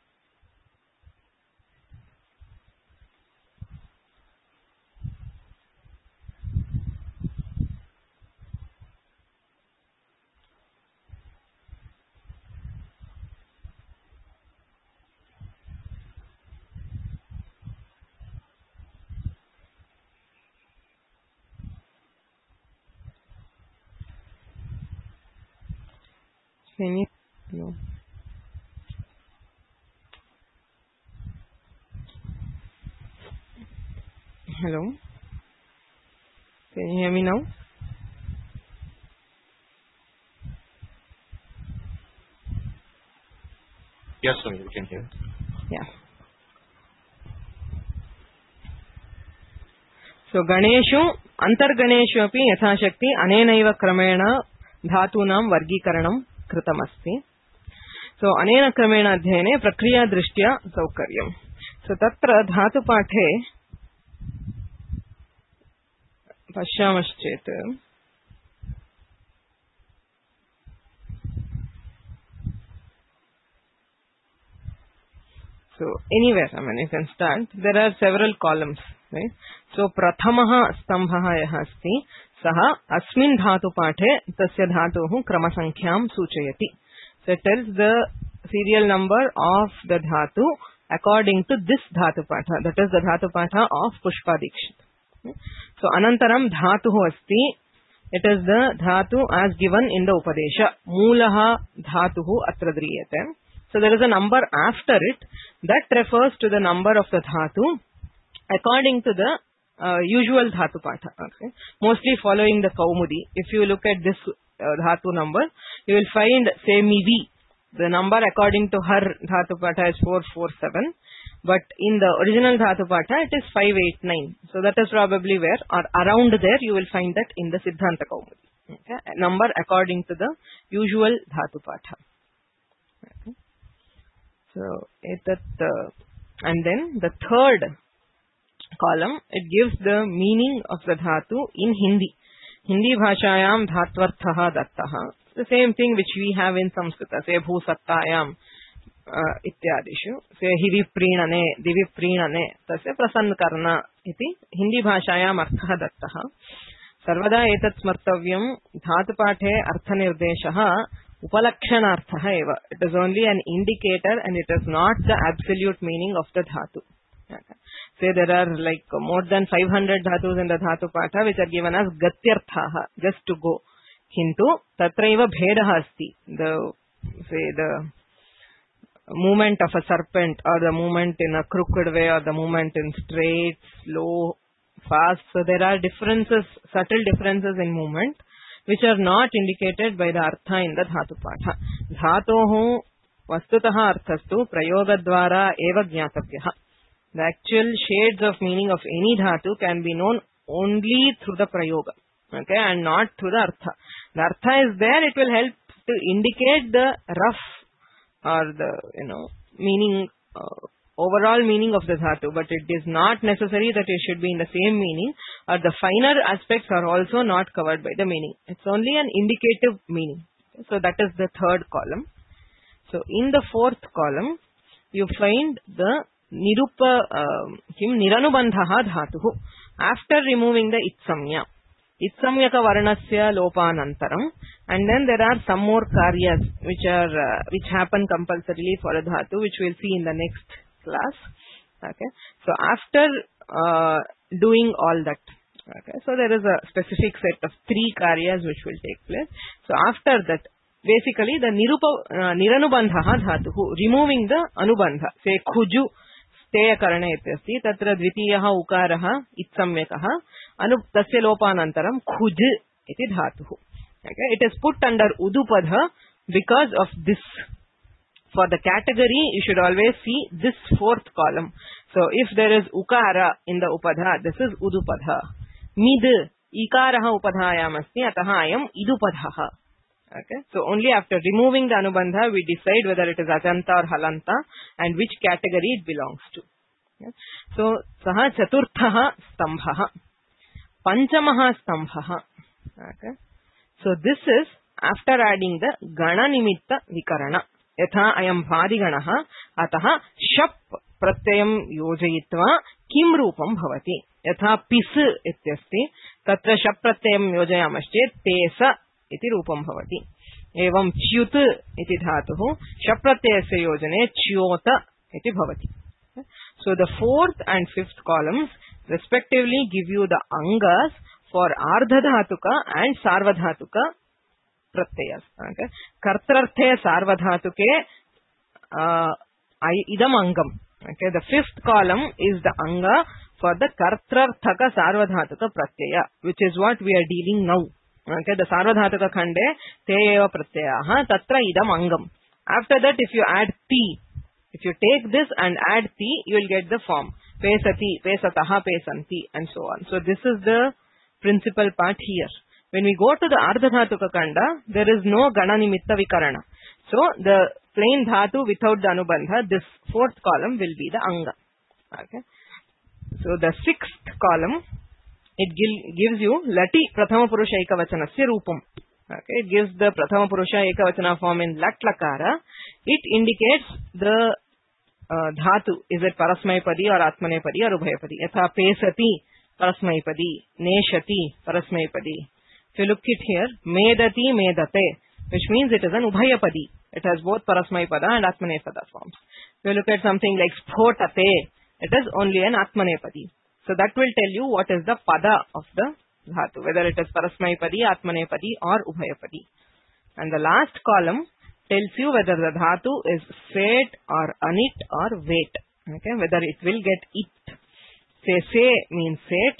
Any? No. Hello? Can you hear me now? Yes, sir, we can hear. Yeah. So Ganeshu, Antarganeshu api yathashakti anenaiva kramena dhatunam vargikaranam kritamasti. So anena kramena adhyayane prakriya drishtya saukaryam. So tatra dhatu pathe pashyamaschet. So anywhere, I mean, you can start. There are several columns, right? So prathamaha stambhaha yaha asti saha asmin dhatu pathe tasya dhatuhu kramasankhyam suchayati. So it tells the serial number of the dhatu according to this dhatu patha. That is the dhatu patha of Pushpa Dikshit. So anantaram dhatuhu asti. It is the dhatu as given in the Upadesha. Mulaha dhatuhu atra driyate. So there is a number after it that refers to the number of the dhatu according to the uh, usual dhatu patha. Okay. Mostly following the Kaumudi. If you look at this uh, dhatu number, you will find say mivi. the number according to her dhatu patha is four four seven, but in the original dhatu patha it is five eight nine. So that is probably where, or around there, you will find that in the Siddhanta Kaumudi. Okay? Number according to the usual dhatu patha. Okay? So etat, uh, and then the third column, it gives the meaning of the dhatu in Hindi. Hindi bhashayam dhatvarthaha dattaha. The same thing which we have in Samskrita. Say bhusattayam uh, ityadishu. Say hivipreenane, divipreenane. Tasya prasankarna iti Hindi bhashayam arthaha dattaha. Sarvada etat smartavyam dhatupathe arthanirdeshaha upalakshanarthaha eva. It is only an indicator and it is not the absolute meaning of the dhatu. Okay. Say there are like more than five hundred dhatus in the dhatu patha which are given as gatyarthaha, just to go. Kintu tatraiva bhedaha asti. The, say the movement of a serpent, or the movement in a crooked way, or the movement in straight, slow, fast. So there are differences, subtle differences in movement which are not indicated by the artha in the dhatu patha. Dhatohu vastutaha arthastu prayogadvara eva jnatavyaha. The actual shades of meaning of any dhatu can be known only through the prayoga, okay, and not through the artha. The artha is there; it will help to indicate the rough or the you know meaning, uh, overall meaning of the dhatu. But it is not necessary that it should be in the same meaning, or the finer aspects are also not covered by the meaning. It's only an indicative meaning. So that is the third column. So in the fourth column, you find the Nirupa, uh, kim niranubandhaha dhatuhu. After removing the itsamya, itsamyaka varnasya lopanantaram, and then there are some more karyas which are uh, which happen compulsorily for a dhatu, which we'll see in the next class. Okay, so after uh, doing all that, okay, so there is a specific set of three karyas which will take place. So after that, basically the nirupa uh, niranubandhaha dhatuhu, removing the anubandha, say khuju तेय करणे इत्यस्ति तत्र द्वितीयः उकारः इत्सम्यकः अनु तस्य लोपानन्तरं खुज इति धातुः. Okay, it is put under udupadha because of this. For the category, you should always see this fourth column. So if there is ukara in the upadha, this is udupadha. Mid ikaraha upadhayam asti ataha ayam idupadhaha. Okay, so only after removing the anubandha we decide whether it is ajanta or halanta and which category it belongs to. Okay. So saha chaturthaha stambhaha, panchamaha stambhaha. Okay, so this is after adding the gana nimitta vikarana. Yatha ayam bhadi ganaha ataha shap pratyayam yojayitva kim rupam bhavati. Yatha pis ityasti tatra shap pratyayam yojayamaschet tesa iti rupam bhavati. Evam च्युत iti dhatuhu shap pratyayasya yojane च्योत iti bhavati. So the fourth and fifth columns respectively give you the angas for ardha dhatuka and sarva dhatuka pratyayas. Okay, kartrarthe sarva dhatuke uh, idam angam. Okay, the fifth column is the anga for the kartrarthaka sarva dhatuka pratyaya, which is what we are dealing now. Okay, the sarvadhataka khande te eva pratyayaha tatra idam angam. After that, if you add ti, if you take this and add ti, you will get the form pesati, pesataha, pesanti, and so on. So this is the principal part here. When we go to the ardhadhatuka khanda, there is no gana nimitta vikarana. So the plain dhatu without the anubandha, this fourth column will be the anga. Okay. So the sixth column, it gives you lati prathama purusha ekavachanasya rupam. Okay, it gives the prathama purusha ekavachana form in lat lakara. It indicates the uh, dhatu, is it parasmayapadi or atmanepadi or ubhayapadi. Yatha pesati parasmayapadi, neshati parasmayapadi. If you look it here, medati medate, which means it is an ubhayapadi. It has both parasmayapada and atmanepada forms. If you look at something like sphotate, it is only an atmanepadi. So that will tell you what is the pada of the dhatu, whether it is parasmayapadi, atmanepadi or ubhayapadi. And the last column tells you whether the dhatu is set or anit or wait. Okay, whether it will get it. Say se means set,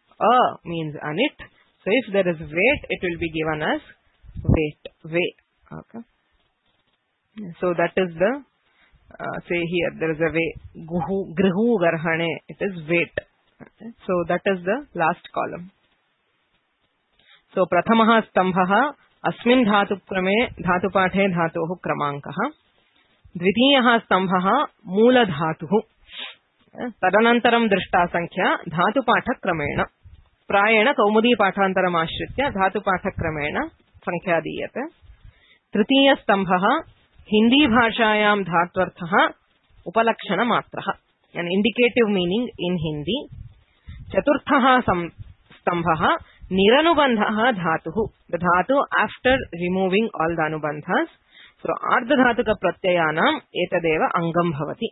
a means anit. So if there is wait, it will be given as wait, way. Okay. So that is the, uh, say here, there is a way, guhu, grihu garhane, it is weight. Okay. So that is the last column. So prathamaha stambhaha asmin dhatu krame dhatu pathe dhatoh kramankaha. Dvitiyaha stambhaha moola dhatuh. Tadanantaram drishta sankhya dhatu patha kramena. Prayena kaumudi pathantaram ashritya dhatu patha kramena sankhya diyate. Tritiya stambhaha Hindi bhashayam dhatvarthaha upalakshana matraha. An indicative meaning in Hindi. Chaturthaha stambhaha niranubandhaha dhatuhu. The dhatu after removing all the anubandhas. So ardha dhatuka pratyayanam etadeva angam bhavati.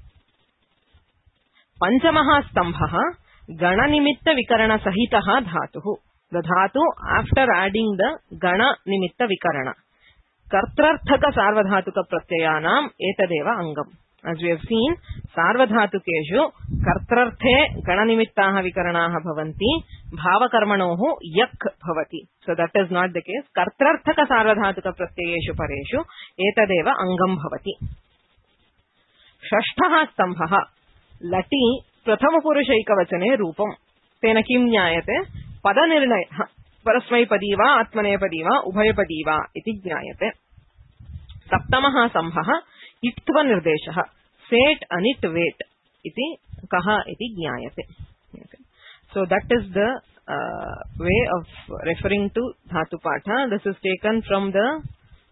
Panchamaha stambhaha gana nimitta vikarana sahitaha dhatuhu. The dhatu after adding the gana nimitta vikarana. Kartrarthaka sarvadhatuka pratyayanam etadeva angam. As we have seen, sarvadhatukeshu kartrarthe gananimittaha vikaranaha bhavanti bhavakarmanohu yak bhavati. So that is not the case. Kartrarthaka sarvadhatuka pratyayeshu pareshu etadeva angam bhavati. Shashthaha stambhaha lati prathama purushaikavachane rupam. Tena kim jnayate padanirnayah parasmaipadi va atmanepadi va ubhayapadi va iti jnayate. Saptamaha stambhaha Ittva nirdeshaha. Set, anit, wait. Iti kaha iti jnayate. Okay. So that is the uh, way of referring to dhatu patha. This is taken from the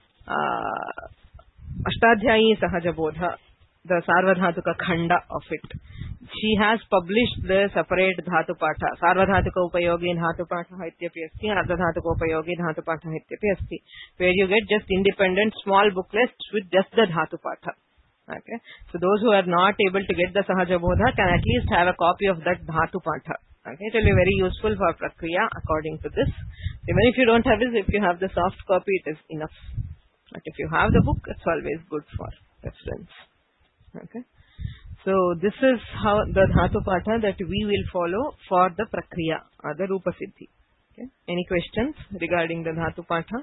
uh, Ashtadhyayi Sahajabodha, the Sarvadhatuka Khanda of it. She has published the separate dhatu patha. Sarvadhatuka upayogi dhatu patha ityapi asti, ardhadhatuka upayogi dhatu patha ityapi asti, where you get just independent small booklets with just the dhatu patha. Okay. So those who are not able to get the Sahajabodha can at least have a copy of that dhatu patha. Okay. It will be very useful for prakriya according to this. Even if you don't have it, if you have the soft copy, it is enough. But if you have the book, it's always good for reference. Okay. So this is how the dhatu patha that we will follow for the prakriya or the rupa siddhi. Okay. Any questions regarding the dhatu patha?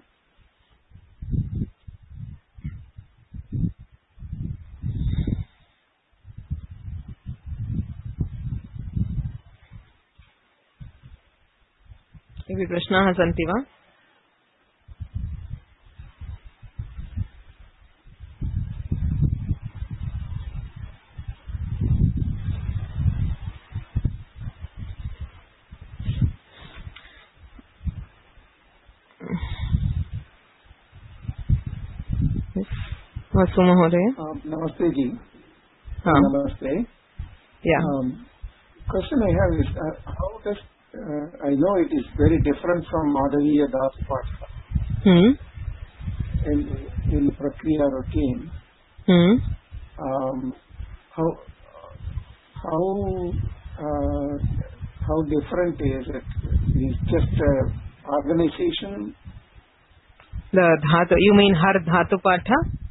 Maybe prashnaah santi va? Vasu Mahoday. Namaste ji. Haan. Namaste. Yeah. Um, question I have is, uh, how does, uh, I know it is very different from Madhaviya dhatu patha. Hmm. In, in Prakriya routine. Hmm. Um, how, how, uh, how different is it? Is just uh, organization? The dhatu, you mean har dhatu patha?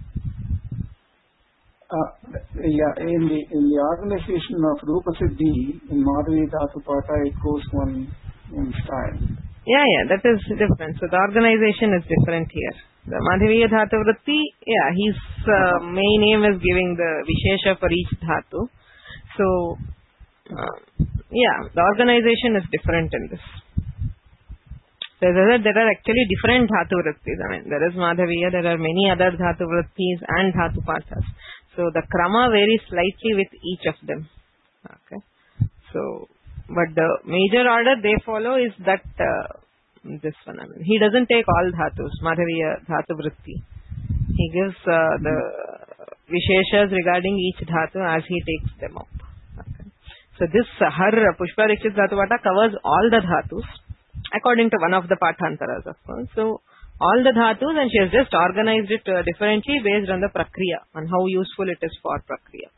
Uh, yeah, in the in the organization of Rupa Siddhi, in Madhavi Dhatu Patha, it goes one, one style. Yeah, yeah, that is different. So the organization is different here. The Madhaviya Dhatu Vritti, yeah, his uh, main aim is giving the Vishesha for each Dhatu. So, uh, yeah, the organization is different in this. There are, there are actually different Dhatu Vrittis. I mean, there is Madhaviya, there are many other Dhatu Vrittis and Dhatu Pathas. So the krama varies slightly with each of them. Okay. So, but the major order they follow is that uh, this one. I mean, he doesn't take all dhatus, Madhaviya dhatu vritti. He gives uh, the visheshas regarding each dhatu as he takes them up. Okay. So this uh, har Pushpa Rikshit Dhatu Patha covers all the dhatus according to one of the pathantaras, of course. So all the dhatus, and she has just organized it uh, differently based on the prakriya, on how useful it is for prakriya.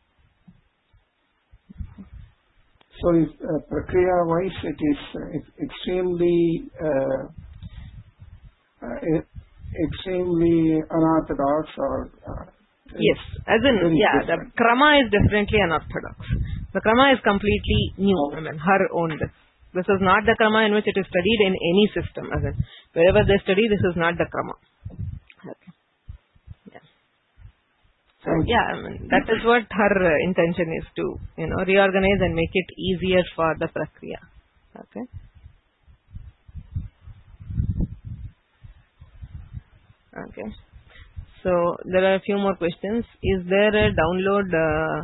So, if, uh, prakriya wise, it is uh, extremely, uh, uh, extremely unorthodox, or uh, yes, as in yeah, different. The krama is differently unorthodox. The krama is completely new. I mean, her own this. This is not the krama in which it is studied in any system. As in, wherever they study, this is not the krama. Okay. Yeah. So yeah, I mean, that is what her uh, intention is to, you know, reorganize and make it easier for the prakriya. Okay. Okay. So there are a few more questions. Is there a download uh,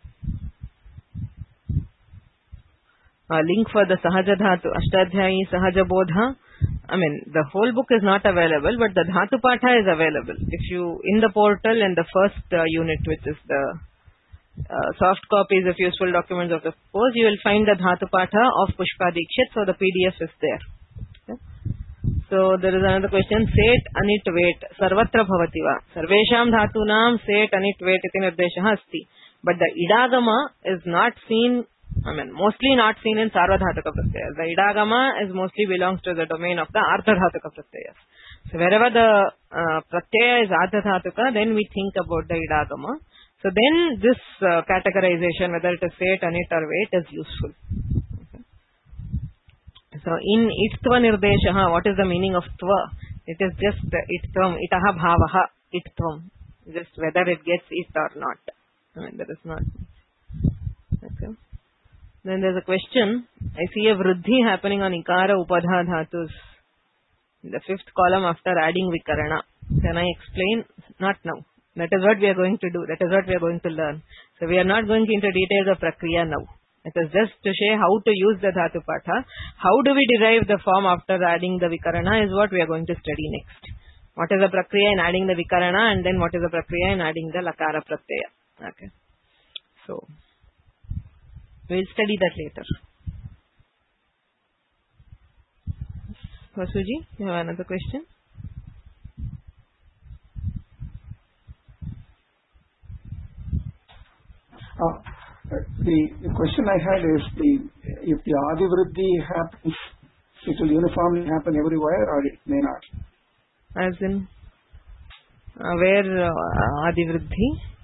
a link for the Sahaja Dhatu, Ashtadhyayi, Sahaja Bodha? I mean, the whole book is not available, but the Dhatu Patha is available. If you, in the portal and the first uh, unit, which is the uh, soft copies of useful documents of the course, you will find the Dhatu Patha of Pushpa Dikshit, so the P D F is there. Okay. So there is another question. Set, anit, wait. Sarvatra bhavati va. Sarvesham dhatunam set, anit, wait iti nirdeshaha asti. But the idagama is not seen, I mean, mostly not seen in Sarvadhatuka Pratyayas. The idagama is mostly belongs to the domain of the Ardhadhatuka Pratyayas. So wherever the uh, Pratyaya is Ardhadhatuka, then we think about the idagama. So then this uh, categorization, whether it is set, anit or wait, is useful. Okay. So in ittva nirdeshaha, what is the meaning of tva? It is just uh, ittvam, itaha bhavaha, ittvam. Just whether it gets it or not. I mean, that is not. Okay. Then there's a question. I see a vruddhi happening on ikara upadha dhatus. In the fifth column after adding vikarana. Can I explain? Not now. That is what we are going to do. That is what we are going to learn. So we are not going into details of prakriya now. It is just to say how to use the dhatu patha. How do we derive the form after adding the vikarana is what we are going to study next. What is the prakriya in adding the vikarana, and then what is the prakriya in adding the lakara pratyaya. Okay. So we'll study that later. Vasuji, you have another question? Uh, the, the question I had is the if the Adi Vriddhi happens, it will uniformly happen everywhere, or it may not. As in, uh, where uh, Adi Vriddhi?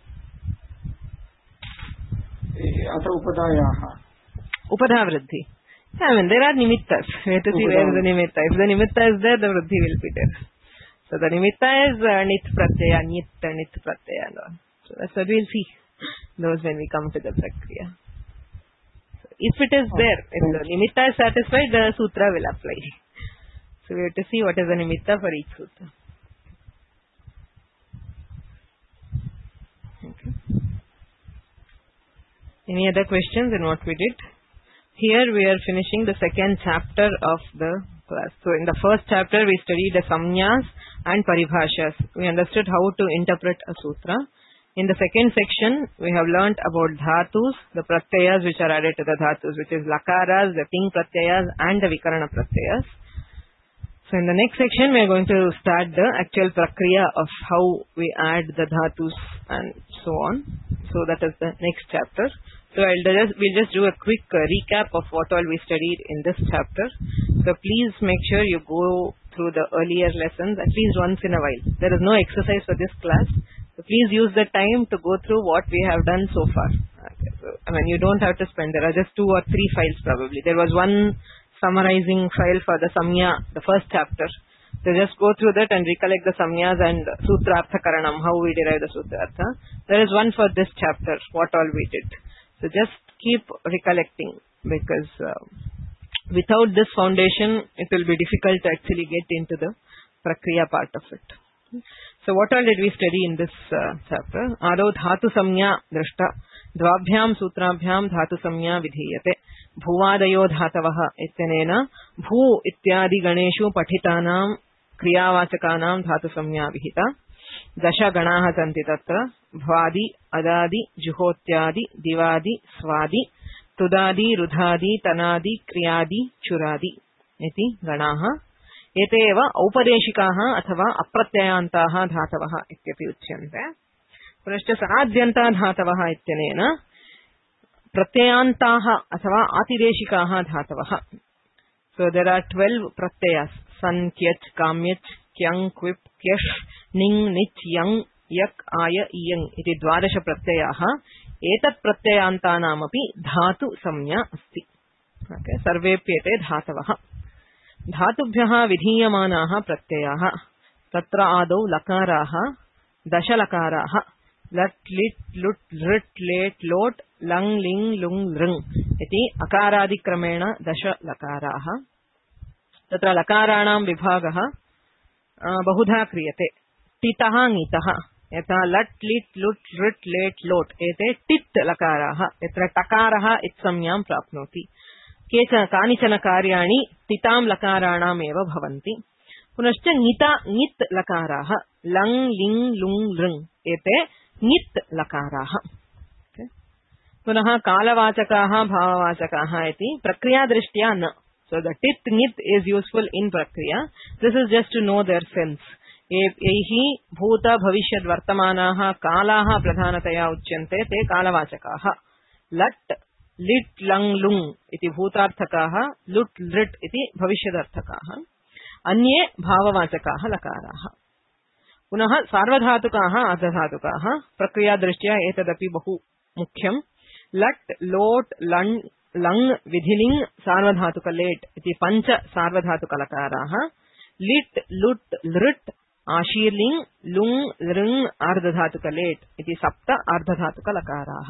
Atra Upadayaha. Upadha Vriddhi. I mean, there are nimittas. We have to see where is the nimitta. If the nimitta is there, the Vriddhi will be there. So the nimitta is uh, Nit Pratyaya, Nit, Nit Pratyaya. No? So that's what we'll see. Those when we come to the prakriya. So if it is there, if the nimitta is satisfied, the sutra will apply. So we have to see what is the nimitta for each sutra. Okay. Any other questions in what we did? Here we are finishing the second chapter of the class. So in the first chapter we studied the samnyas and paribhashas. We understood how to interpret a sutra. In the second section, we have learnt about dhatus, the pratyayas which are added to the dhatus, which is lakaras, the ting pratyayas and the vikarana pratyayas. So in the next section, we are going to start the actual prakriya of how we add the dhatus and so on. So that is the next chapter. So I'll just, we'll just do a quick uh, recap of what all we studied in this chapter. So please make sure you go through the earlier lessons at least once in a while. There is no exercise for this class. So please use the time to go through what we have done so far. Okay, so, I mean, you don't have to spend, there are just two or three files probably. There was one summarizing file for the samya, the first chapter. So just go through that and recollect the samyas and sutrartha karanam, how we derive the sutrartha. There is one for this chapter, what all we did. So just keep recollecting, because uh, without this foundation, it will be difficult to actually get into the prakriya part of it. So what all did we study in this uh, chapter? Ado dhatu samya drashta, dvabhyam sutrabhyam dhatu samya vidhiyate, bhuvadayo dhatavaha ityanena, bhu ityadi ganeshu pathitanam kriyavachakanam dhatu samya vihita, dasha ganaha santi tatra, bhvadi, adadi, juhotyadi, divadi, swadi, tudadi, rudhadi, tanadi, kriyadi, churadi iti ganaha. एते एव औपदेशिकाः अथवा अप्रत्ययान्ताः धातवः इत्यपि उच्यन्ते. पुनश्च सनाद्यन्ता धातवः इत्यनेन प्रत्ययान्ताः अथवा आतिदेशिकाः धातवः. So there are twelve pratyayas: san, kyach, kamyach, kyang, kvip, kyesh, ning, nich, yang, yak, aya, iyang iti dvadasha pratyayah. Etat pratyayantanaamapi dhatu samya asti. Okay, sarvepyete dhatavah. धातुभ्यः विधीयमानाः प्रत्ययाः तत्र आदौ लकाराः दशलकाराः लट् लिट् लुट् लृट् लेट् लोट् लङ् लिङ् लुङ् लृङ् इति अकारादिक्रमेण दश लकाराः। तत्र लकाराणां विभागः बहुधा क्रियते। टितः ङितः यथा लट् लिट् लुट् लृट् लेट् लोट् एते टित् लकाराः, यत्र टकारः इत्संज्ञां प्राप्नोति। केचन कानिचन कार्याणि टितां लकाराणामेव भवन्ति। पुनश्च ङिता ङित् लकाराः, लङ् लिङ् लुङ् लृङ् एते ङित् लकाराः। पुनः कालवाचकाः भाववाचकाः इति प्रक्रियादृष्ट्या न। So the tit ङित् is useful in prakriya. This is just to know their sense. एहि भूत भविष्यद् वर्तमानाः कालाः प्रधानतया उच्यन्ते, ते कालवाचकाः। लट् लिट् लङ् लुङ् इति भूतार्थकाः, लुट् लृट् इति भविष्यदर्थकाः। अन्ये भाववाचकाः लकाराः। पुनः सार्वधातुकाः अर्धधातुकाः, प्रक्रियादृष्ट्या एतदपि बहु मुख्यम्। लट् लोट् लङ् लङ् विधिलिङ् सार्वधातुकलेट् इति पञ्च सार्वधातुकलकाराः। लिट् लुट् लृट् आशीर्लिङ् लुङ् लृङ् अर्धधातुकलेट् इति सप्त अर्धधातुकलकाराः।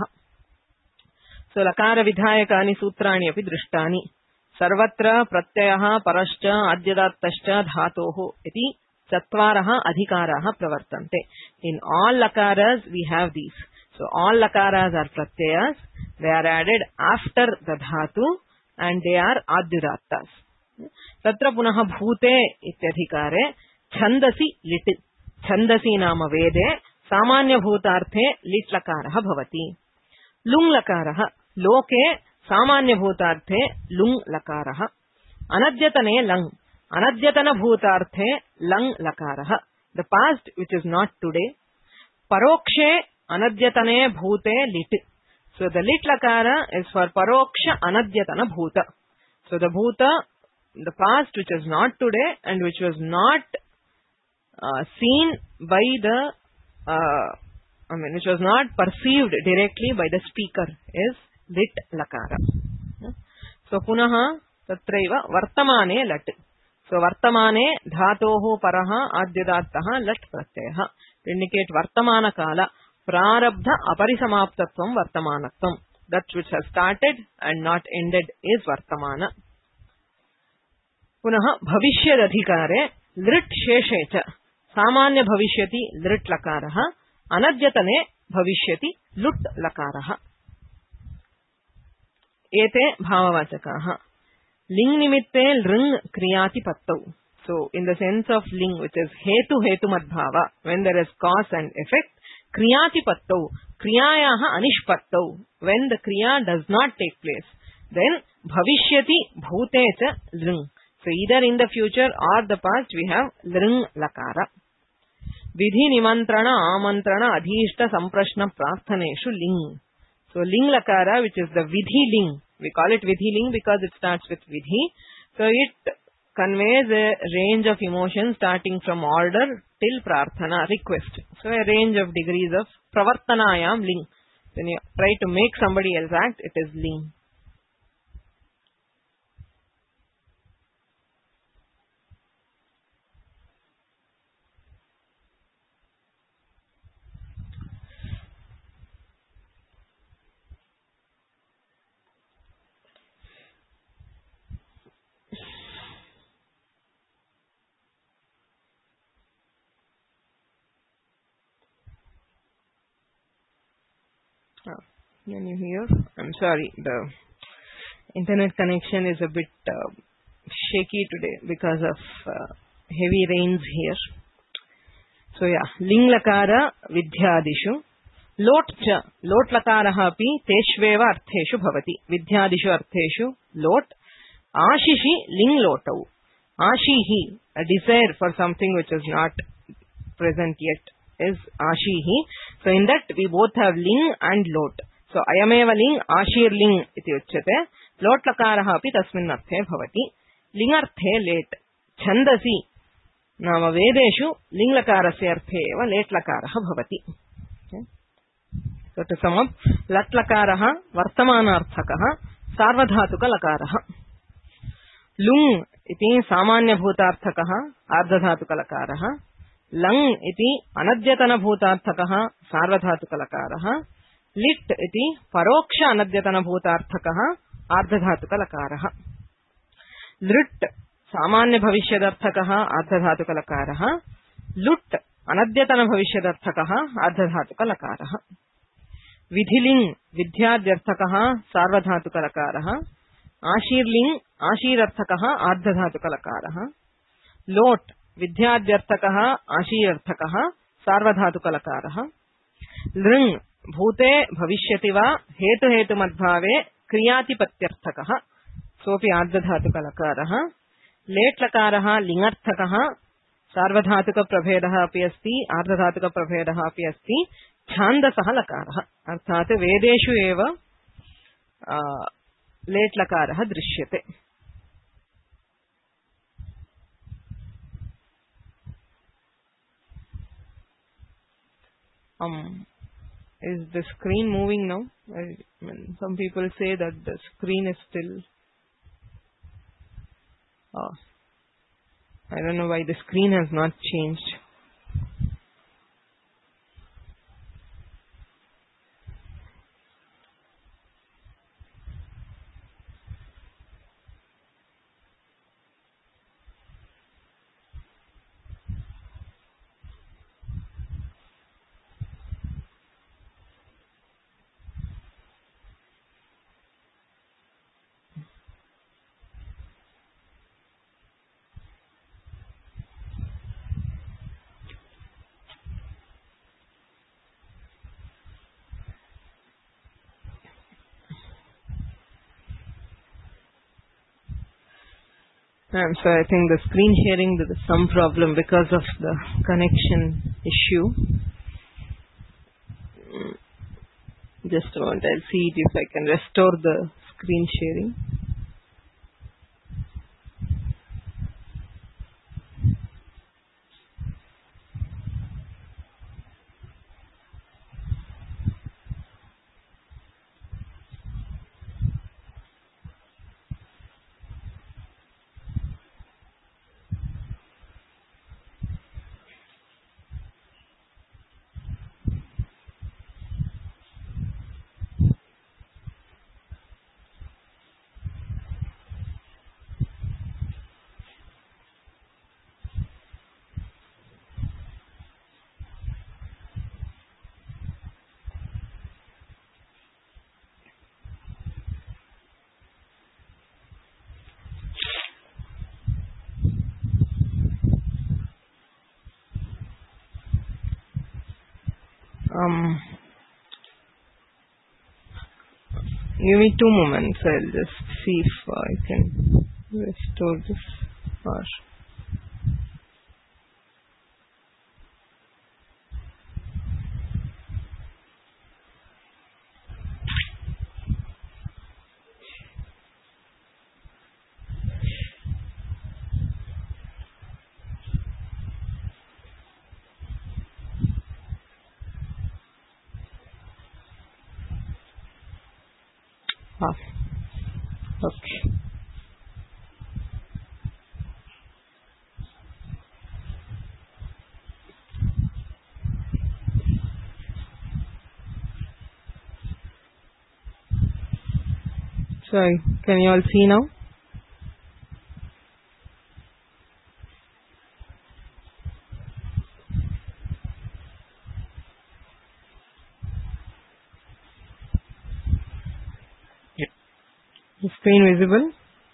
सो लकारविधायकानि सूत्राणि अपि दृष्टानि। सर्वत्र प्रत्ययः परश्च अद्यदात्तश्च धातोः इति चत्वारः अधिकाराः प्रवर्तन्ते। In all lakaras we have these. So all lakaras are pratyayas. They are added after the dhatu and they are adyudattas. तत्र पुनः भूते इत्यधिकारे छन्दसि लिट्, छन्दसि नाम वेदे सामान्यभूतार्थे लिट् लकारः भवति। लुङ् लकारः, लोके सामान्यभूतार्थे लुङ् लकारः। अनद्यतने लङ्, अनद्यतनभूतार्थे लङ् लकारः, the past which is not today। परोक्षे अनद्यतने भूते लिट्, so the lit lakara is for paroksha anadyatana bhuta। So the bhuta, the past which is not today and which was not uh, seen by the uh, I mean which was not perceived directly by the speaker is lit lakara। So punaha tatraiva vartamane lat, so vartamane dhatoh paraha adyadattah lat pratyayah to indicate vartamana kala, prarabdha aparisamaptatvam vartamanatvam, that which has started and not ended is vartamana। पुनः भविष्यदधिकारे लृट् शेषे च सामान्य भविष्यति लृट् लकारः, अनद्यतने भविष्यति लुट् लकारः। एते भाववाचकाः। लिङ् निमित्ते लृङ् क्रियातिपत्तौ, so in the sense of लिङ् which is hetu hetumadbhava, when there is cause and effect, क्रियातिपत्तौ क्रियायाः अनिष्पत्तौ, when the kriya does not take place, then भविष्यति भूते च लृङ्। So either in the future or the past we have lृङ् lakara। विधि निमंत्रण आमंत्रण अधीष्ट संप्रश्न प्रार्थनेषु लिङ्। So लिङ् lakara, which is the vidhi लिङ्, we call it vidhi लिङ् because it starts with vidhi, so it conveys a range of emotions starting from order till prarthana, request. So a range of degrees of pravartanayam लिङ्. When you try to make somebody else act, it is लिङ्। Can you hear? I'm sorry, the internet connection is a bit uh, shaky today because of uh, heavy rains here. So yeah, लिङ् लकार विद्यादिषु, लोट् च लोट् लकारः अपि तेष्वेव अर्थेषु भवति। विद्यादिषु अर्थेषु लोट्। आशिषि लिङ् लोटौ, आशिहि, a desire for something which is not present yet is आशिहि। So in that we both have लिङ् and लोट्। So ayameva लिङ् आशीर्लिङ् इति उच्यते। लोट् लकारः अपि तस्मिन् अर्थे भवति। लिङ्गर्थे लेट्। छन्दसि नाम वेदेषु लिङ् लकारस्य अर्थे एव लेट् लकारः भवति। So to sum up, लट् लकारः वर्तमानार्थकः सार्वधातुकलकारः। लुङ् इति सामान्यभूतार्थकः आर्धधातुकलकारः। लङ् इति अनद्यतनभूतार्थकः सार्वधातुकलकारः, लिट् इति परोक्ष अनद्यतनभूतार्थकः आर्धधातुकलकारः, लृट् सामान्यभविष्यदर्थकः आर्धधातुकलकारः, लुट् अनद्यतनभविष्यदर्थकः आर्धधातुकलकारः, विधिलिङ् विद्याद्यर्थकः सार्वधातुकलकारः, आशीर्लिङ् आशीरर्थकः आर्धधातुकलकारः, लोट् विद्याद्यर्थकः आशीरर्थकः सार्वधातुकलकारः, लृङ् भूते भविष्यति वा हेतुहेतुमद्भावे क्रियातिपत्यर्थकः सोऽपि आर्धधातुकलकारः, लेट् लकारः लिङ्गर्थकः सार्वधातुकप्रभेदः अपि अस्ति, आर्धधातुकप्रभेदः अपि अस्ति, छान्दसः लकारः अर्थात् वेदेषु एव लेट् लकारः दृश्यते। Um, is the screen moving now? I mean, some people say that the screen is still. Oh, I don't know why the screen has not changed. Um, so I think the screen sharing, there is some problem because of the connection issue. Just a moment, I'll see if I can restore the screen sharing. Um, give me two moments. I'll just see if I can restore this. Or Ah, okay. Sorry, can you all see now? Screen visible?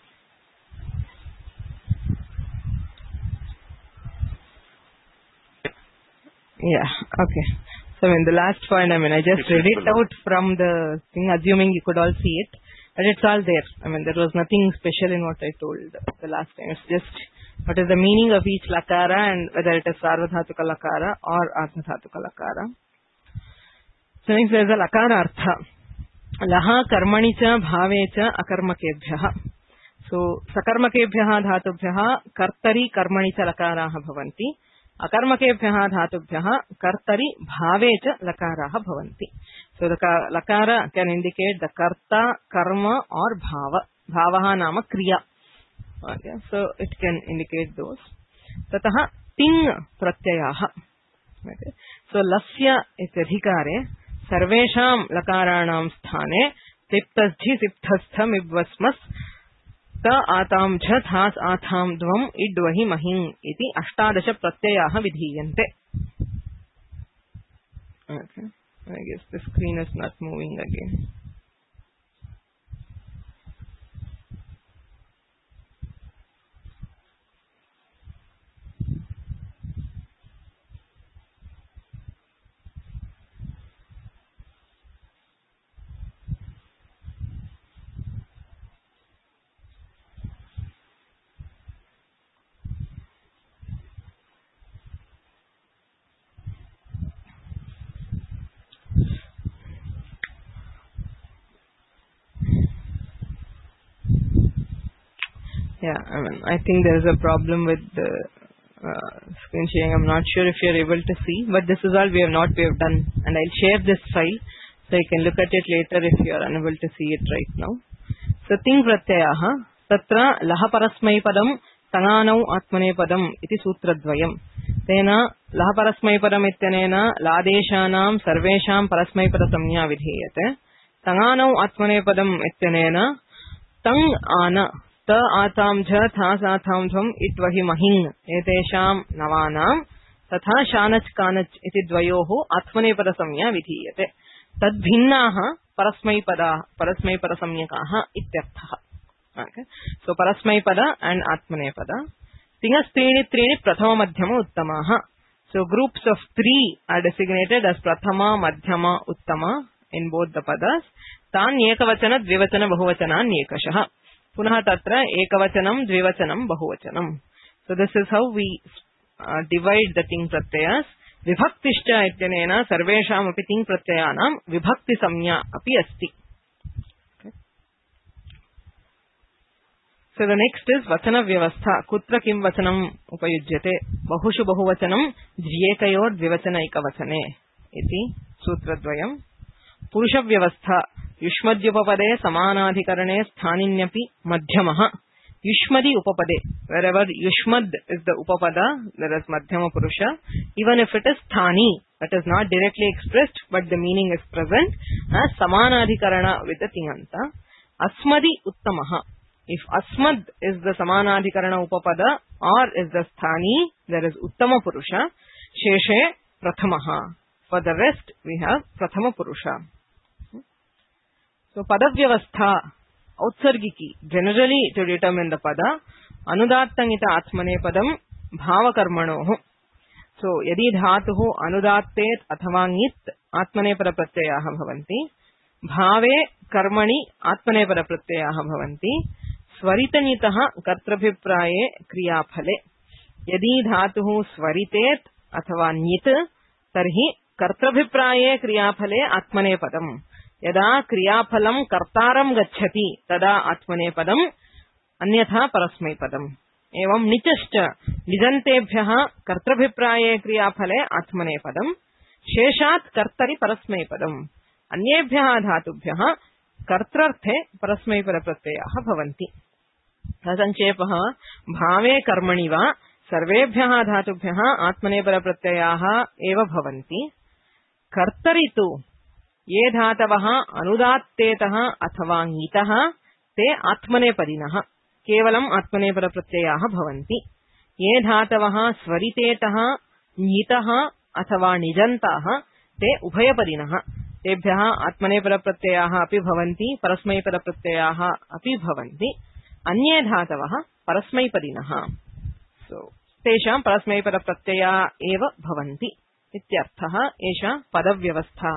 Yeah, okay. So in the last point, I mean, I just read it out from the thing, assuming you could all see it, but it's all there. I mean, there was nothing special in what I told the last time. It's just what is the meaning of each lakara and whether it is sarvadhatuka lakara or ardhadhatuka lakara. So next there is a lakara artha. Laha karmani cha bhave cha akarmakebhyah. So sakarmakebhyah dhatubhyah kartari karmani cha lakaraah bhavanti. Akarmakebhyah dhatubhyah kartari bhave cha lakaraah bhavanti. So the lakara can indicate the karta, karma or bhava. Bhavaha nama kriya. Okay, so it can indicate those. Tataha ting pratyayah. Okay. So lasya ityadhikare sarvesham lakaranam sthane tiptasthi sipthastham ibvasmas ta atam jha thas atham dvam idvahi mahing iti ashtadasha pratyayah vidhiyante. Okay. I guess the screen is not moving again. Yeah, I mean, I think there is a problem with the uh, screen sharing. I'm not sure if you're able to see, but this is all we have not we have done, and I'll share this file so you can look at it later if you are unable to see it right now. So, ting pratyayah tatra laha parasmai padam tanganau atmane padam iti sutradvayam. Tena laha parasmai padam ityanena ladeshanam sarvesham parasmai pada samnya vidheyate. Tanganau atmane padam ityanena tang ana ta atam jha thas atham dhvam itvahi mahing etesham navanam tatha shanach kanach iti dvayoho atmane pada samya vidhiyate. Tad bhinnaha parasmai pada parasmai pada samyakaha ityarthah. Okay. So parasmai pada and atmane pada. Tingas trini trini prathama madhyama uttamaha. So groups of three are designated as prathama, madhyama, uttama in both the padas. Tan ekavachana, dvivachana, bahuvachana, ekashaha. Punah tatra ekavachanam, dvivachanam, bahuvachanam. So this is how we uh, divide the ting pratyayas. Vibhaktishcha ityanena sarvesham api ting pratyayanam vibhakti samya api asti. Okay. So the next is vachana vyavastha. Kutra kim vachanam upayujyate. Bahushu bahuvachanam dvyekayor dvivachana ekavachane. Iti sutradvayam. Purusha vyavastha. Yushmadyupapade samanadhikarane sthaninyapi madhyamaha. Yushmadi upapade. Wherever Yushmad is the upapada, there is madhyama purusha. Even if it is sthani, that is not directly expressed, but the meaning is present, as samanadhikarana with the tinganta. Asmadi uttamaha. If asmad is the samanadhikarana upapada or is the sthani, there is uttama purusha. Sheshe prathamaha. For the rest, we have prathama purusha. So, padavyavastha, outsargiki, generally to determine the pada, anudattangita atmane padam, bhavakarmanoho. So, yadi dhatuhu anudattet athava ngit atmane pada pratyayaha bhavanti, bhave karmani atmane pada pratyayaha bhavanti, swaritanitaha kartrabhipraye kriyaphale. Yadi dhatuhu swaritet athava ngit, tarhi kartrabhipraye kriyaphale atmane padam. Yada kriyaphalam kartaram gacchati tada atmane padam अन्यथा परस्मै पदम एवं निचश्च निजन्तेभ्यः कर्तृभिप्राये क्रियाफले आत्मने पदम शेषात् कर्तरि परस्मै पदम अन्येभ्यः धातुभ्यः कर्तृर्थे परस्मै परप्रत्ययाः भवन्ति। संक्षेपः भावे कर्मणि वा सर्वेभ्यः धातुभ्यः आत्मने परप्रत्ययाः एव भवन्ति। कर्तरि तु ये धातवः अनुदात्तेतः अथवा ङितः ते आत्मनेपदिनः केवलम् आत्मनेपदप्रत्ययाः भवन्ति। ये धातवः स्वरितेतः ङितः अथवा निजन्ताः ते उभयपदिनः तेभ्यः आत्मनेपदप्रत्ययाः अपि भवन्ति परस्मैपदप्रत्ययाः अपि भवन्ति। अन्ये धातवः परस्मैपदिनः सो तेषां परस्मैपदप्रत्यया एव भवन्ति इत्यर्थः। एषा पदव्यवस्था।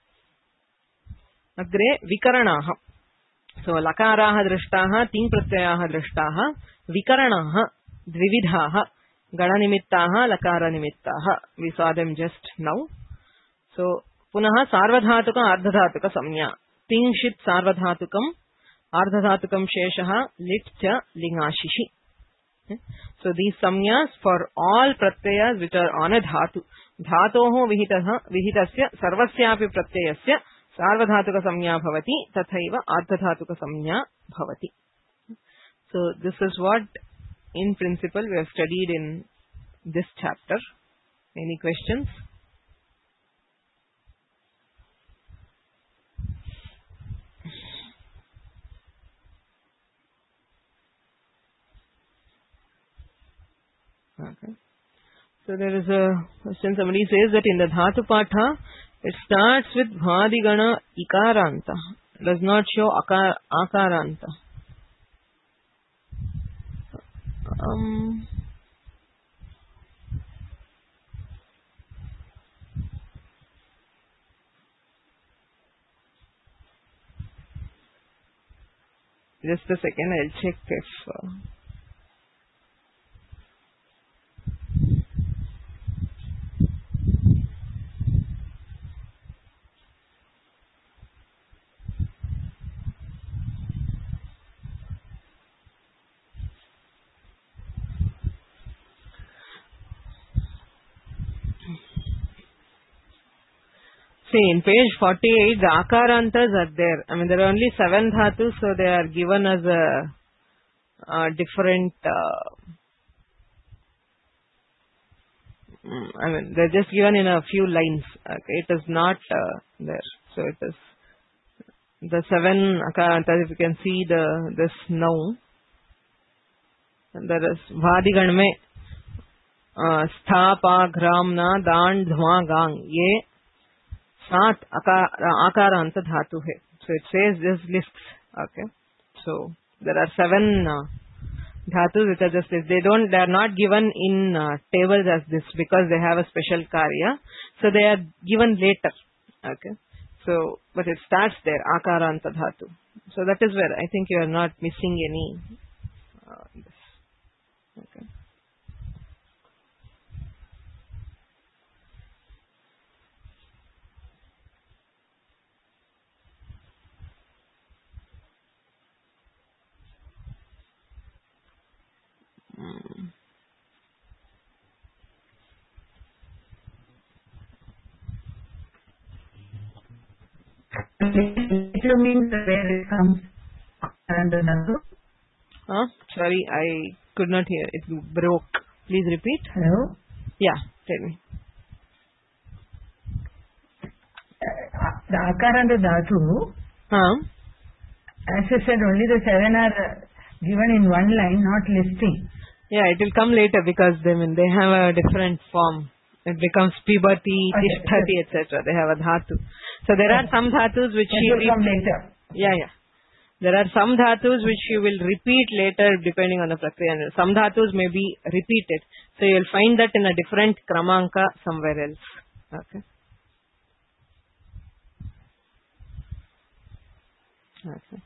अग्रे विकरणाः। सो लकाराः दृष्टाः तिङ् प्रत्ययाः दृष्टाः। विकरणाः द्विविधाः गणनिमित्ताः लकारनिमित्ताः। We saw them just now. So पुनः सार्वधातुक अर्धधातुक संज्ञा। तिङ्षित् सार्वधातुकम् अर्धधातुकं शेषः लिट् च लिङ्गाशिषि। सो दीस् संज्ञास् फॉर ऑल प्रत्ययास् व्हिच आर ऑन अ धातु धातोः विहितः विहितस्य सर्वस्यापि प्रत्ययस्य सार्वधातुक संज्ञा भवति तथैव अर्धधातुक संज्ञा भवति। So this is what in principle we have studied in this chapter. Any questions? Okay. So there is a question. Somebody says that in the Dhatu Patha, it starts with Bhadigana Ikaranta. Does not show akar, Akaranta. Um, just a second, I'll check if... Uh, See, in page forty-eight, the akarantas are there. I mean, there are only seven dhatus, so they are given as a, a different. Uh, I mean, they're just given in a few lines. Okay, it is not uh, there. So it is the seven akarantas. If you can see the this now, and there is Vadiganme, uh, Stha, Pa, Gramna, Dan, Dhma, Gang. Ye सात आकारंत धातु है. So it says this lists. Okay. So there are seven uh, dhatus which are just this. They don't. They are not given in uh, tables as this because they have a special karya. So they are given later. Okay. So but it starts there. Akaranta dhatu. So that is where I think you are not missing any. Uh, this. Okay. Hmm. Later means where it comes and another. Huh? Sorry, I could not hear. It broke. Please repeat. Hello? Yeah, tell me. Uh, the akar and the dhatu, Huh? as I said, only the seven are uh, given in one line, not listing. Yeah, it will come later because they mean they have a different form. It becomes pibati, tishtati, et cetera. They have a dhatu. So there are some dhatus which That you will come later. Yeah, yeah. There are some dhatus which you will repeat later depending on the prakriya. Some dhatus may be repeated. So you will find that in a different kramanka somewhere else. Okay. Okay.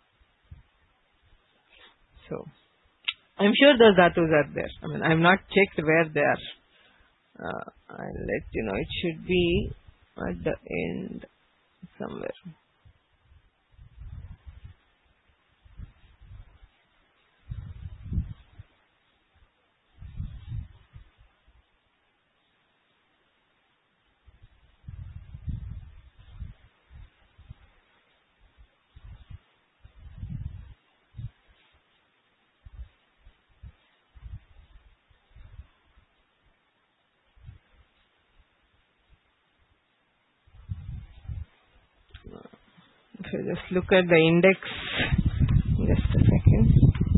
So I'm sure those dhatus are there. I mean, I have not checked where they are. Uh, I'll let you know. It should be at the end somewhere. If you just look at the index, just a second.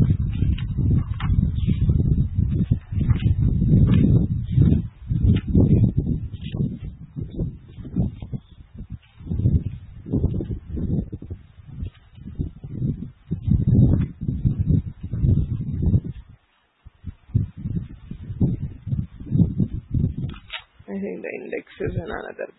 I think the index is in another.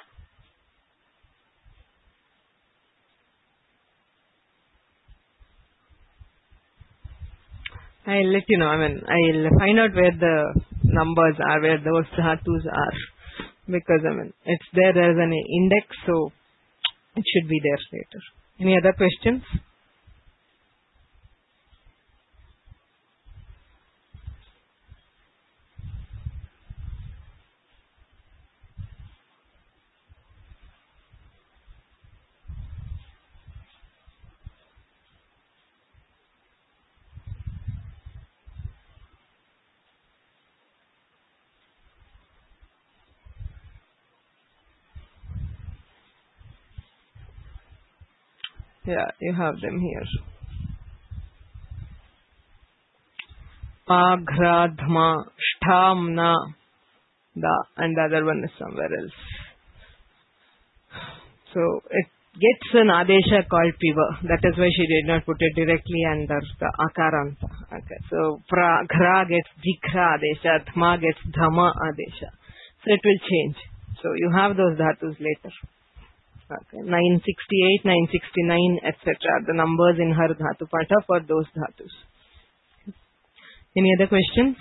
I'll let you know. I mean, I'll find out where the numbers are, where those dhatus are. Because, I mean, it's there, there's an index, so it should be there later. Any other questions? Yeah, you have them here. Aghra, Dhma, Shtamna, Da, and the other one is somewhere else. So it gets an adesha called piva. That is why she did not put it directly under the akaranta. Okay. So pra, ghra gets dikha adesha, dhma gets dhama adesha. So it will change. So you have those dhatus later. Okay. nine sixty-eight, nine sixty-nine, et cetera. The numbers in her dhatu pata for those dhatus. Any other questions?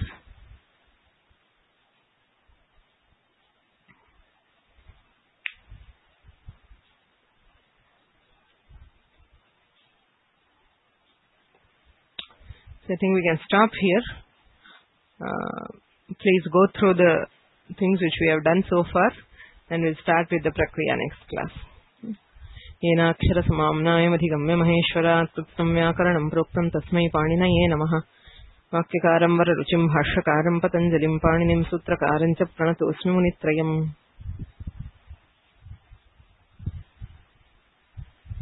So I think we can stop here. Uh, please go through the things which we have done so far, and we'll start with the prakriya next class. Yena akshara samamnayam adhigamya maheshwara tuttam vyakaranam proktam tasmai paninaye namaha. Vakyakaram vararuchim bhashakaram patanjalim paninim sutrakaram cha pranatosmi munitrayam.